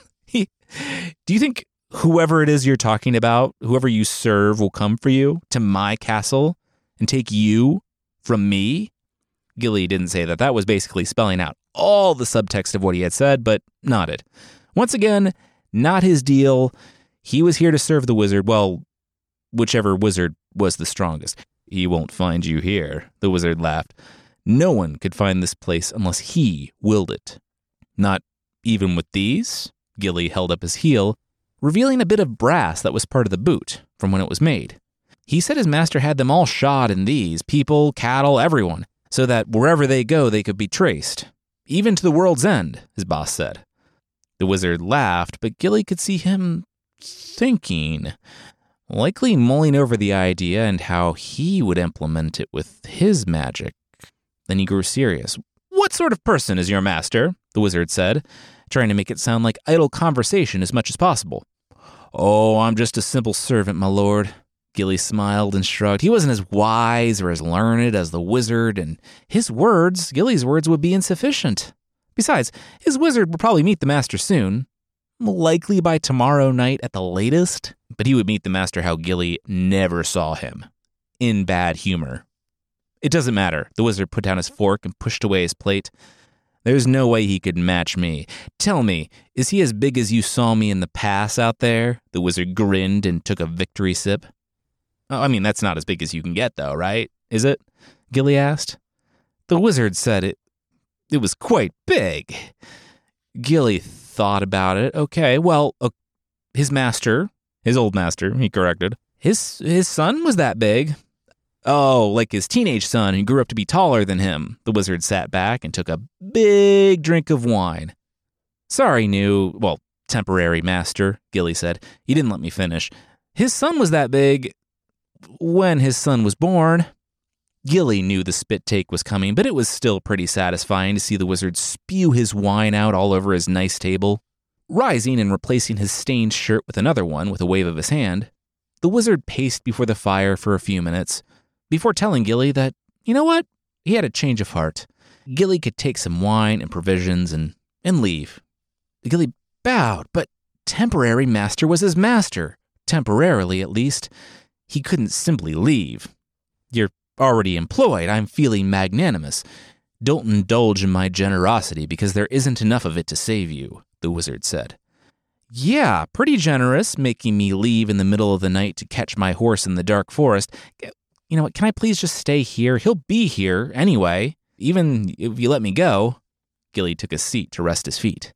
Do you think whoever it is you're talking about, whoever you serve, will come for you to my castle and take you from me? Gilly didn't say that. That was basically spelling out all the subtext of what he had said, but nodded. Once again, not his deal. He was here to serve the wizard, well, whichever wizard was the strongest. He won't find you here, the wizard laughed. No one could find this place unless he willed it. Not even with these? Gilly held up his heel, revealing a bit of brass that was part of the boot from when it was made. He said his master had them all shod in these, people, cattle, everyone, so that wherever they go, they could be traced. Even to the world's end, his boss said. The wizard laughed, but Gilly could see him thinking, likely mulling over the idea and how he would implement it with his magic. Then he grew serious. "What sort of person is your master?" the wizard said, trying to make it sound like idle conversation as much as possible. "Oh, I'm just a simple servant, my lord." Gilly smiled and shrugged. He wasn't as wise or as learned as the wizard, and Gilly's words would be insufficient. Besides, his wizard would probably meet the master soon, likely by tomorrow night at the latest, but he would meet the master how Gilly never saw him, in bad humor. "It doesn't matter." The wizard put down his fork and pushed away his plate. "There's no way he could match me. Tell me, is he as big as you saw me in the pass out there?" The wizard grinned and took a victory sip. "Oh, I mean, that's not as big as you can get, though, right? Is it?" Gilly asked. The wizard said it was quite big. Gilly thought about it. Okay, well, his old master, he corrected. His son was that big. "Oh, like his teenage son who grew up to be taller than him." The wizard sat back and took a big drink of wine. "Sorry, temporary master," Gilly said. "You didn't let me finish. His son was that big when his son was born." Gilly knew the spit take was coming, but it was still pretty satisfying to see the wizard spew his wine out all over his nice table. Rising and replacing his stained shirt with another one with a wave of his hand, the wizard paced before the fire for a few minutes, before telling Gilly that, you know what, he had a change of heart. Gilly could take some wine and provisions and leave. Gilly bowed, but temporary master was his master. Temporarily, at least. He couldn't simply leave. "You're already employed. I'm feeling magnanimous. Don't indulge in my generosity because there isn't enough of it to save you," the wizard said. "Yeah, pretty generous, making me leave in the middle of the night to catch my horse in the dark forest. You know what, can I please just stay here? He'll be here anyway, even if you let me go." Gilly took a seat to rest his feet.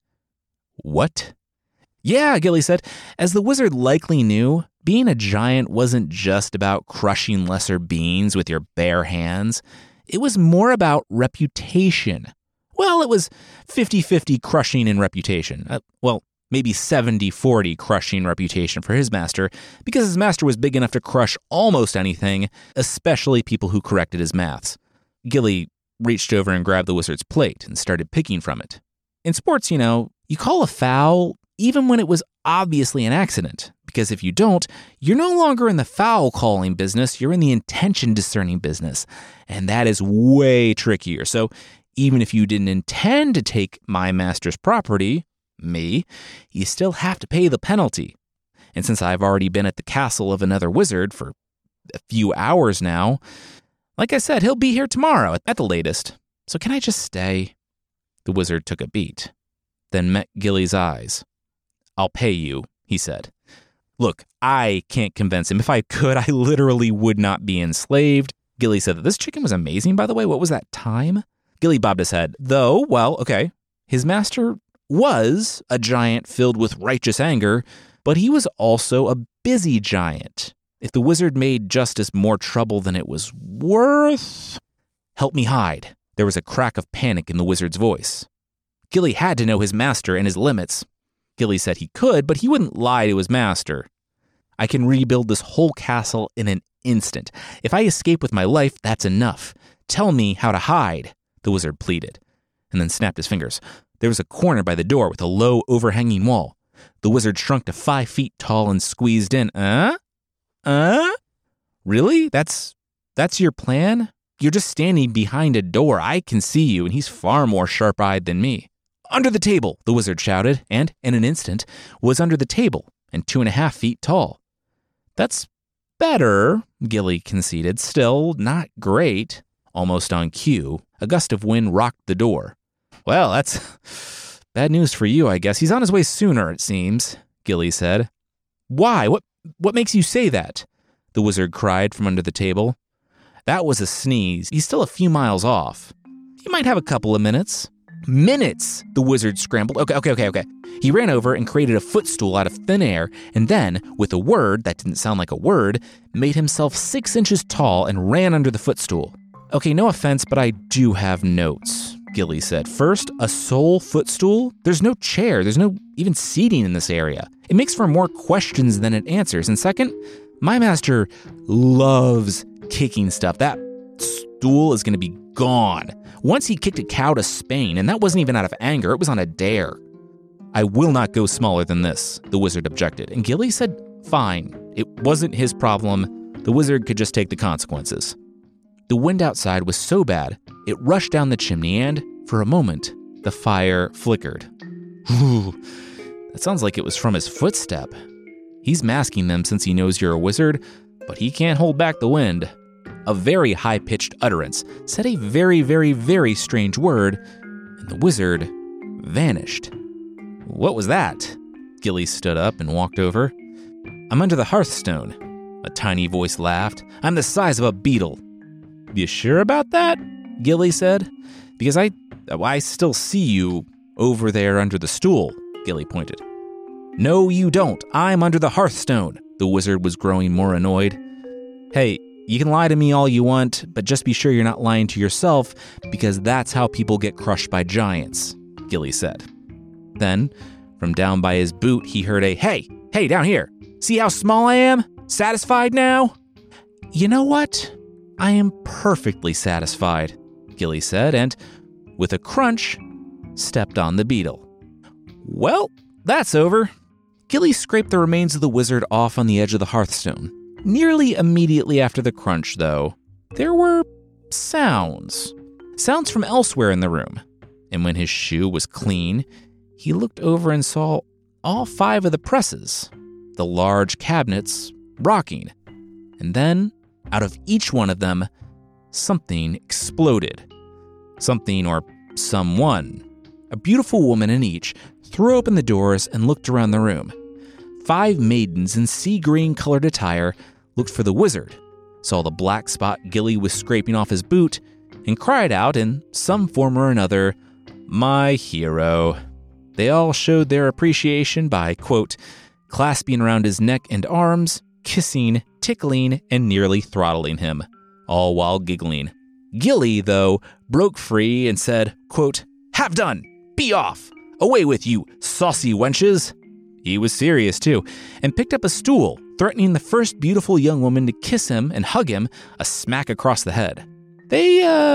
"What?" "Yeah," Gilly said. As the wizard likely knew, being a giant wasn't just about crushing lesser beings with your bare hands. It was more about reputation. Well, it was 50-50 crushing and reputation. Maybe 70-40 crushing reputation for his master, because his master was big enough to crush almost anything, especially people who corrected his maths. Gilly reached over and grabbed the wizard's plate and started picking from it. In sports, you call a foul even when it was obviously an accident, because if you don't, you're no longer in the foul calling business, you're in the intention discerning business, and that is way trickier. So even if you didn't intend to take my master's property, me, you still have to pay the penalty. And since I've already been at the castle of another wizard for a few hours now, like I said, he'll be here tomorrow at the latest. So can I just stay?" The wizard took a beat, then met Gilly's eyes. "I'll pay you," he said. Look, I can't convince him. If I could, I literally would not be enslaved. Gilly said that this chicken was amazing, by the way. What was that time? Gilly bobbed his head. Though, well, okay. His master was a giant filled with righteous anger, but he was also a busy giant. If the wizard made justice more trouble than it was worth... Help me hide. There was a crack of panic in the wizard's voice. Gilly had to know his master and his limits. Gilly said he could, but he wouldn't lie to his master. I can rebuild this whole castle in an instant. If I escape with my life, that's enough. Tell me how to hide, the wizard pleaded, and then snapped his fingers. There was a corner by the door with a low, overhanging wall. The wizard shrunk to 5 feet tall and squeezed in. Really? That's your plan? You're just standing behind a door. I can see you, and he's far more sharp-eyed than me. Under the table, the wizard shouted, and, in an instant, was under the table and 2.5 feet tall. That's better, Gilly conceded. Still not great. Almost on cue, a gust of wind rocked the door. Well, that's bad news for you, I guess. He's on his way sooner, it seems, Gilly said. Why? What makes you say that? The wizard cried from under the table. That was a sneeze. He's still a few miles off. You might have a couple of minutes. Minutes, the wizard scrambled. Okay. He ran over and created a footstool out of thin air, and then, with a word that didn't sound like a word, made himself 6 inches tall and ran under the footstool. Okay, no offense, but I do have notes. Gilly said. First, a sole footstool? There's no chair. There's no even seating in this area. It makes for more questions than it answers. And second, my master loves kicking stuff. That stool is going to be gone. Once he kicked a cow to Spain, and that wasn't even out of anger. It was on a dare. I will not go smaller than this, the wizard objected. And Gilly said, fine. It wasn't his problem. The wizard could just take the consequences. The wind outside was so bad, it rushed down the chimney and, for a moment, the fire flickered. Whew, that sounds like it was from his footstep. He's masking them since he knows you're a wizard, but he can't hold back the wind. A very high-pitched utterance said a very, very, very strange word, and the wizard vanished. What was that? Gilly stood up and walked over. I'm under the hearthstone. A tiny voice laughed. I'm the size of a beetle. You sure about that? Gilly said. Because I still see you over there under the stool, Gilly pointed. No, you don't. I'm under the hearthstone. The wizard was growing more annoyed. Hey, you can lie to me all you want, but just be sure you're not lying to yourself, because that's how people get crushed by giants, Gilly said. Then, from down by his boot, he heard a, hey, down here. See how small I am? Satisfied now? You know what? I am perfectly satisfied, Gilly said, and, with a crunch, stepped on the beetle. Well, that's over. Gilly scraped the remains of the wizard off on the edge of the hearthstone. Nearly immediately after the crunch, though, there were sounds. Sounds from elsewhere in the room. And when his shoe was clean, he looked over and saw all 5 of the presses, the large cabinets, rocking. And then, out of each one of them, something exploded. Something or someone, a beautiful woman in each, threw open the doors and looked around the room. 5 maidens in sea green colored attire looked for the wizard, saw the black spot Gilly was scraping off his boot, and cried out in some form or another, my hero. They all showed their appreciation by, quote, clasping around his neck and arms, kissing, tickling, and nearly throttling him, all while giggling. Gilly, though, broke free and said, quote, have done, be off, away with you, saucy wenches. He was serious, too, and picked up a stool, threatening the first beautiful young woman to kiss him and hug him a smack across the head. They,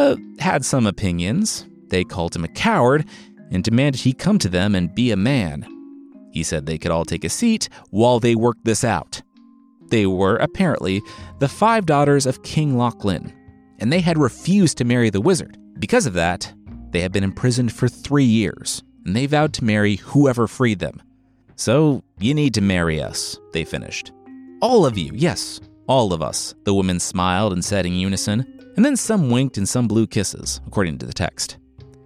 had some opinions. They called him a coward and demanded he come to them and be a man. He said they could all take a seat while they worked this out. They were, apparently, the 5 daughters of King Lachlan, and they had refused to marry the wizard. Because of that, they had been imprisoned for 3 years, and they vowed to marry whoever freed them. So, you need to marry us, they finished. All of you, yes, all of us, the women smiled and said in unison, and then some winked and some blew kisses, according to the text.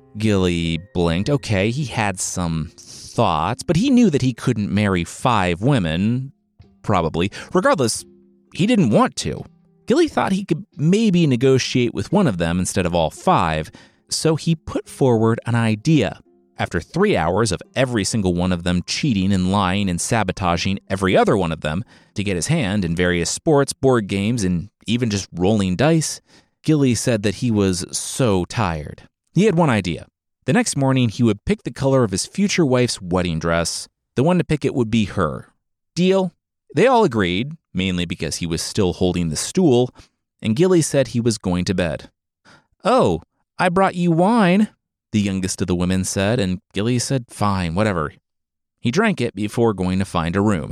Gilly blinked. Okay, he had some thoughts, but he knew that he couldn't marry 5 women, probably. Regardless, he didn't want to. Gilly thought he could maybe negotiate with one of them instead of all 5, so he put forward an idea. After 3 hours of every single one of them cheating and lying and sabotaging every other one of them to get his hand in various sports, board games, and even just rolling dice, Gilly said that he was so tired. He had one idea. The next morning, he would pick the color of his future wife's wedding dress. The one to pick it would be her. Deal? They all agreed, mainly because he was still holding the stool, and Gilly said he was going to bed. Oh, I brought you wine, the youngest of the women said, and Gilly said, fine, whatever. He drank it before going to find a room.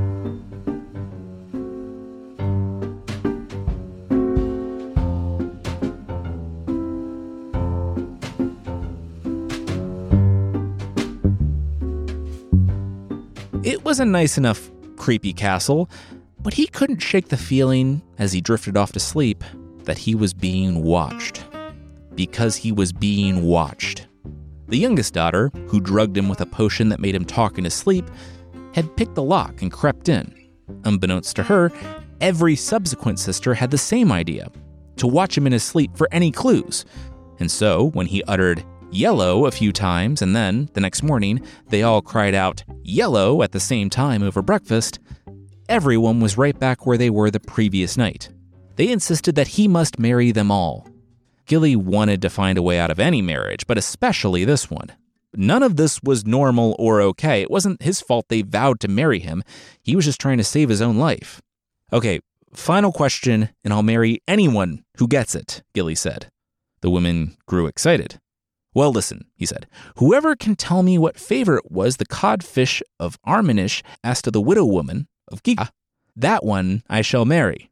It was a nice enough, creepy castle, but he couldn't shake the feeling, as he drifted off to sleep, that he was being watched. Because he was being watched. The youngest daughter, who drugged him with a potion that made him talk in his sleep, had picked the lock and crept in. Unbeknownst to her, every subsequent sister had the same idea, to watch him in his sleep for any clues. And so, when he uttered yellow a few times, and then, the next morning, they all cried out yellow at the same time over breakfast, everyone was right back where they were the previous night. They insisted that he must marry them all. Gilly wanted to find a way out of any marriage, but especially this one. None of this was normal or okay. It wasn't his fault they vowed to marry him. He was just trying to save his own life. Okay, final question, and I'll marry anyone who gets it, Gilly said. The woman grew excited. Well, listen, he said. Whoever can tell me what favor it was the codfish of Arminish asked of the widow woman of Giga, that one I shall marry.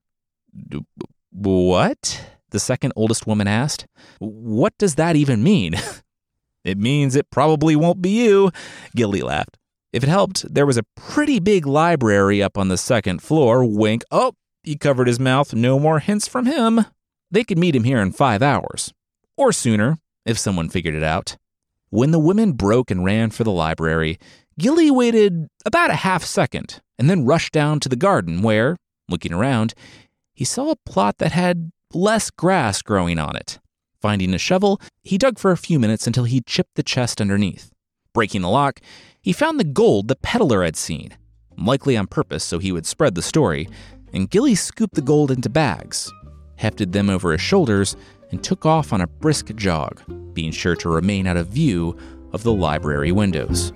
What? The second oldest woman asked. What does that even mean? It means it probably won't be you, Gilly laughed. If it helped, there was a pretty big library up on the second floor. Wink. Oh, he covered his mouth. No more hints from him. They could meet him here in 5 hours. Or sooner, if someone figured it out. When the women broke and ran for the library, Gilly waited about a half second and then rushed down to the garden where, looking around, he saw a plot that had less grass growing on it. Finding a shovel, he dug for a few minutes until he chipped the chest underneath. Breaking the lock, he found the gold the peddler had seen, likely on purpose so he would spread the story, and Gilly scooped the gold into bags, hefted them over his shoulders, and took off on a brisk jog, being sure to remain out of view of the library windows.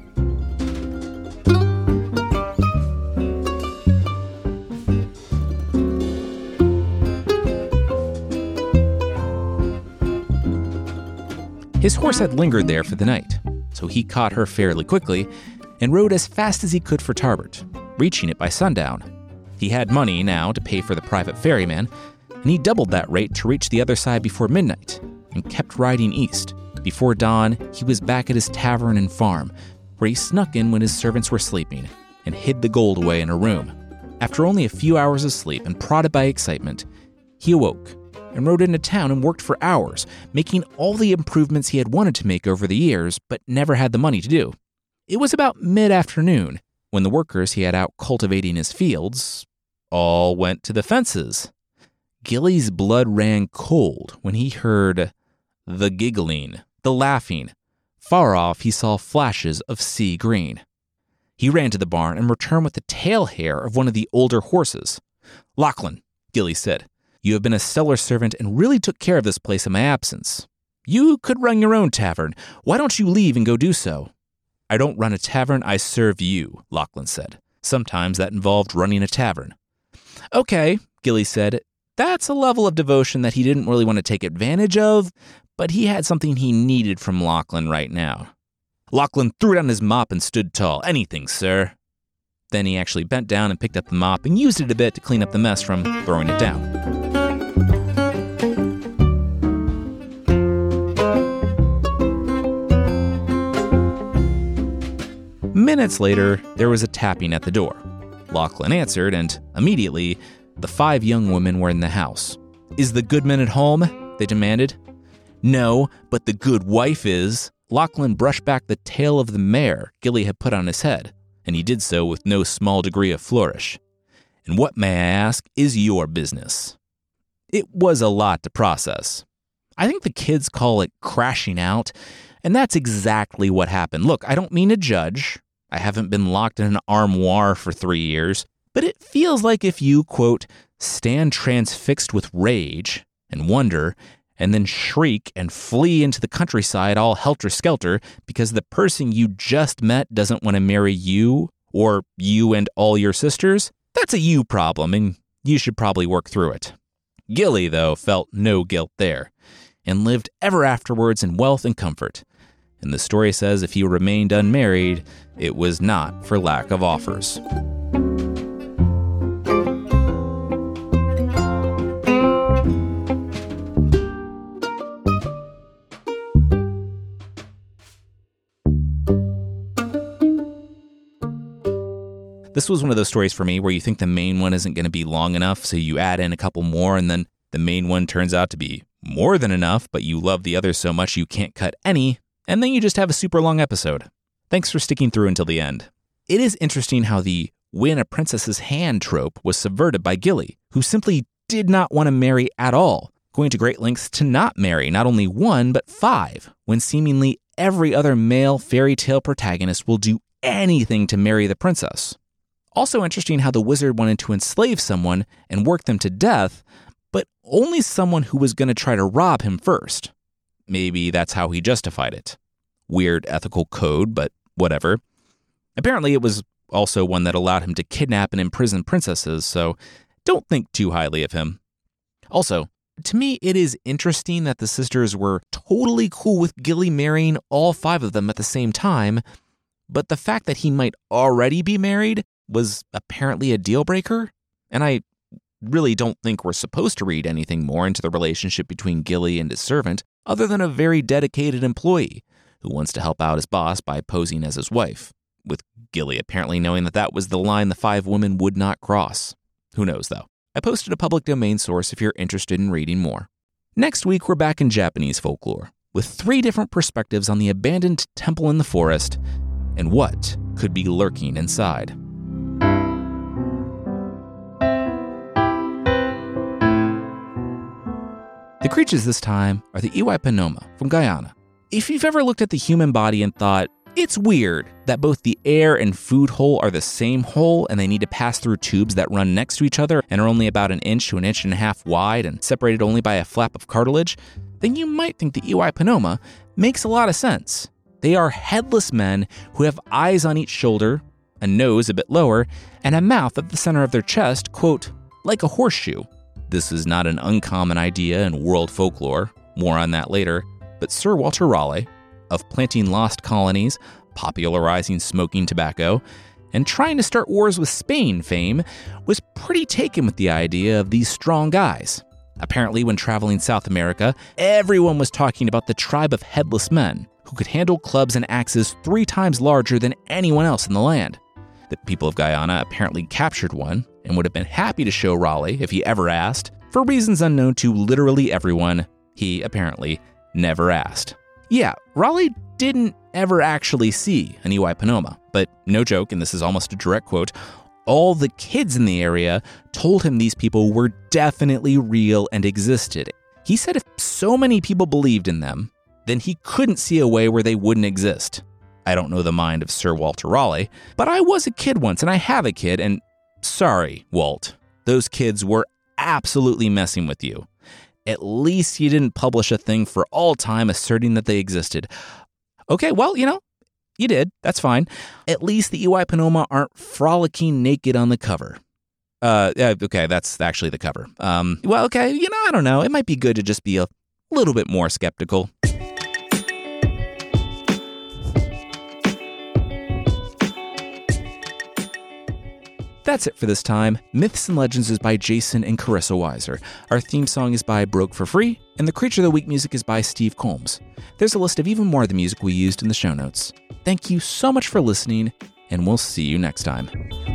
His horse had lingered there for the night, so he caught her fairly quickly and rode as fast as he could for Tarbert, reaching it by sundown. He had money now to pay for the private ferryman, and he doubled that rate to reach the other side before midnight, and kept riding east. Before dawn, he was back at his tavern and farm, where he snuck in when his servants were sleeping, and hid the gold away in a room. After only a few hours of sleep and prodded by excitement, he awoke and rode into town and worked for hours, making all the improvements he had wanted to make over the years, but never had the money to do. It was about mid-afternoon when the workers he had out cultivating his fields all went to the fences. Gilly's blood ran cold when he heard the giggling, the laughing. Far off, he saw flashes of sea green. He ran to the barn and returned with the tail hair of one of the older horses. "Lachlan," Gilly said, "you have been a stellar servant and really took care of this place in my absence. You could run your own tavern. Why don't you leave and go do so?" "I don't run a tavern, I serve you," Lachlan said. Sometimes that involved running a tavern. "Okay," Gilly said. That's a level of devotion that he didn't really want to take advantage of, but he had something he needed from Lachlan right now. Lachlan threw down his mop and stood tall. "Anything, sir." Then he actually bent down and picked up the mop and used it a bit to clean up the mess from throwing it down. Minutes later, there was a tapping at the door. Lachlan answered, and immediately, the 5 young women were in the house. "Is the goodman at home?" they demanded. "No, but the good wife is." Lachlan brushed back the tail of the mare Gilly had put on his head, and he did so with no small degree of flourish. "And what, may I ask, is your business?" It was a lot to process. I think the kids call it crashing out, and that's exactly what happened. Look, I don't mean to judge. I haven't been locked in an armoire for 3 years, but it feels like if you, quote, stand transfixed with rage and wonder, and then shriek and flee into the countryside all helter-skelter because the person you just met doesn't want to marry you, or you and all your sisters, that's a you problem, and you should probably work through it. Gilly, though, felt no guilt there, and lived ever afterwards in wealth and comfort. And the story says if he remained unmarried, it was not for lack of offers. This was one of those stories for me where you think the main one isn't going to be long enough, so you add in a couple more, and then the main one turns out to be more than enough, but you love the others so much you can't cut any, and then you just have a super long episode. Thanks for sticking through until the end. It is interesting how the win a princess's hand trope was subverted by Gilly, who simply did not want to marry at all, going to great lengths to not marry not only 1, but 5, when seemingly every other male fairy tale protagonist will do anything to marry the princess. Also interesting how the wizard wanted to enslave someone and work them to death, but only someone who was going to try to rob him first. Maybe that's how he justified it. Weird ethical code, but whatever. Apparently it was also one that allowed him to kidnap and imprison princesses, so don't think too highly of him. Also, to me, it is interesting that the sisters were totally cool with Gilly marrying all 5 of them at the same time, but the fact that he might already be married was apparently a deal breaker, and I really don't think we're supposed to read anything more into the relationship between Gilly and his servant, other than a very dedicated employee who wants to help out his boss by posing as his wife, with Gilly apparently knowing that that was the line the 5 women would not cross. Who knows, though? I posted a public domain source if you're interested in reading more. Next week, we're back in Japanese folklore, with 3 different perspectives on the abandoned temple in the forest and what could be lurking inside. The creatures this time are the Iwaipanoma from Guyana. If you've ever looked at the human body and thought, it's weird that both the air and food hole are the same hole and they need to pass through tubes that run next to each other and are only about 1 inch to 1.5 inches wide and separated only by a flap of cartilage, then you might think the Iwaipanoma makes a lot of sense. They are headless men who have eyes on each shoulder, a nose a bit lower, and a mouth at the center of their chest, quote, like a horseshoe. This is not an uncommon idea in world folklore, more on that later, but Sir Walter Raleigh, of planting lost colonies, popularizing smoking tobacco, and trying to start wars with Spain fame, was pretty taken with the idea of these strong guys. Apparently, when traveling South America, everyone was talking about the tribe of headless men who could handle clubs and axes 3 times larger than anyone else in the land. The people of Guyana apparently captured one and would have been happy to show Raleigh if he ever asked. For reasons unknown to literally everyone, he apparently never asked. Yeah, Raleigh didn't ever actually see an Iwaipanoma, but no joke, and this is almost a direct quote, all the kids in the area told him these people were definitely real and existed. He said if so many people believed in them, then he couldn't see a way where they wouldn't exist. I don't know the mind of Sir Walter Raleigh, but I was a kid once and I have a kid, and sorry, Walt, those kids were absolutely messing with you. At least you didn't publish a thing for all time asserting that they existed. Okay, well, you did. That's fine. At least the Iwaipanoma aren't frolicking naked on the cover. Okay, that's actually the cover. Well, okay, I don't know. It might be good to just be a little bit more skeptical. That's it for this time. Myths and Legends is by Jason and Carissa Weiser. Our theme song is by Broke for Free, and the Creature of the Week music is by Steve Combs. There's a list of even more of the music we used in the show notes. Thank you so much for listening, and we'll see you next time.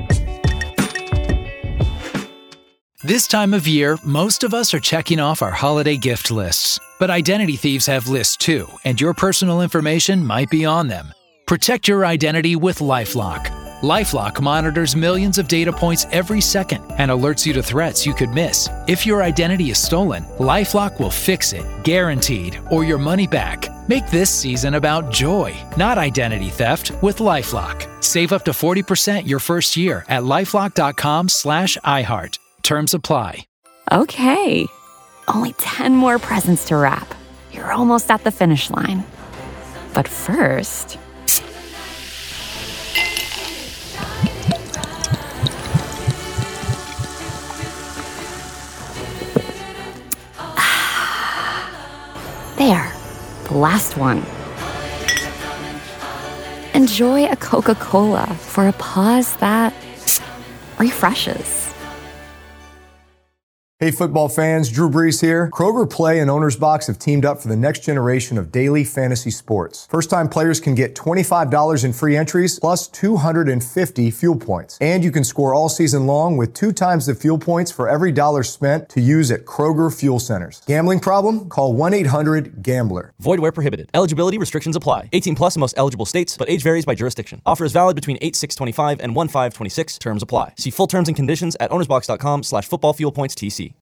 This time of year, most of us are checking off our holiday gift lists. But identity thieves have lists too, and your personal information might be on them. Protect your identity with LifeLock. LifeLock monitors millions of data points every second and alerts you to threats you could miss. If your identity is stolen, LifeLock will fix it, guaranteed, or your money back. Make this season about joy, not identity theft, with LifeLock. Save up to 40% your first year at LifeLock.com/iHeart. Terms apply. Okay, only 10 more presents to wrap. You're almost at the finish line. But first... There, the last one. Enjoy a Coca-Cola for a pause that refreshes. Hey football fans, Drew Brees here. Kroger Play and Owner's Box have teamed up for the next generation of daily fantasy sports. First-time players can get $25 in free entries plus 250 fuel points. And you can score all season long with 2 times the fuel points for every dollar spent to use at Kroger Fuel Centers. Gambling problem? Call 1-800-GAMBLER. Void where prohibited. Eligibility restrictions apply. 18 plus in most eligible states, but age varies by jurisdiction. Offer is valid between 8/6/25 and 1/5/26. Terms apply. See full terms and conditions at ownersbox.com/footballfuelpointstc.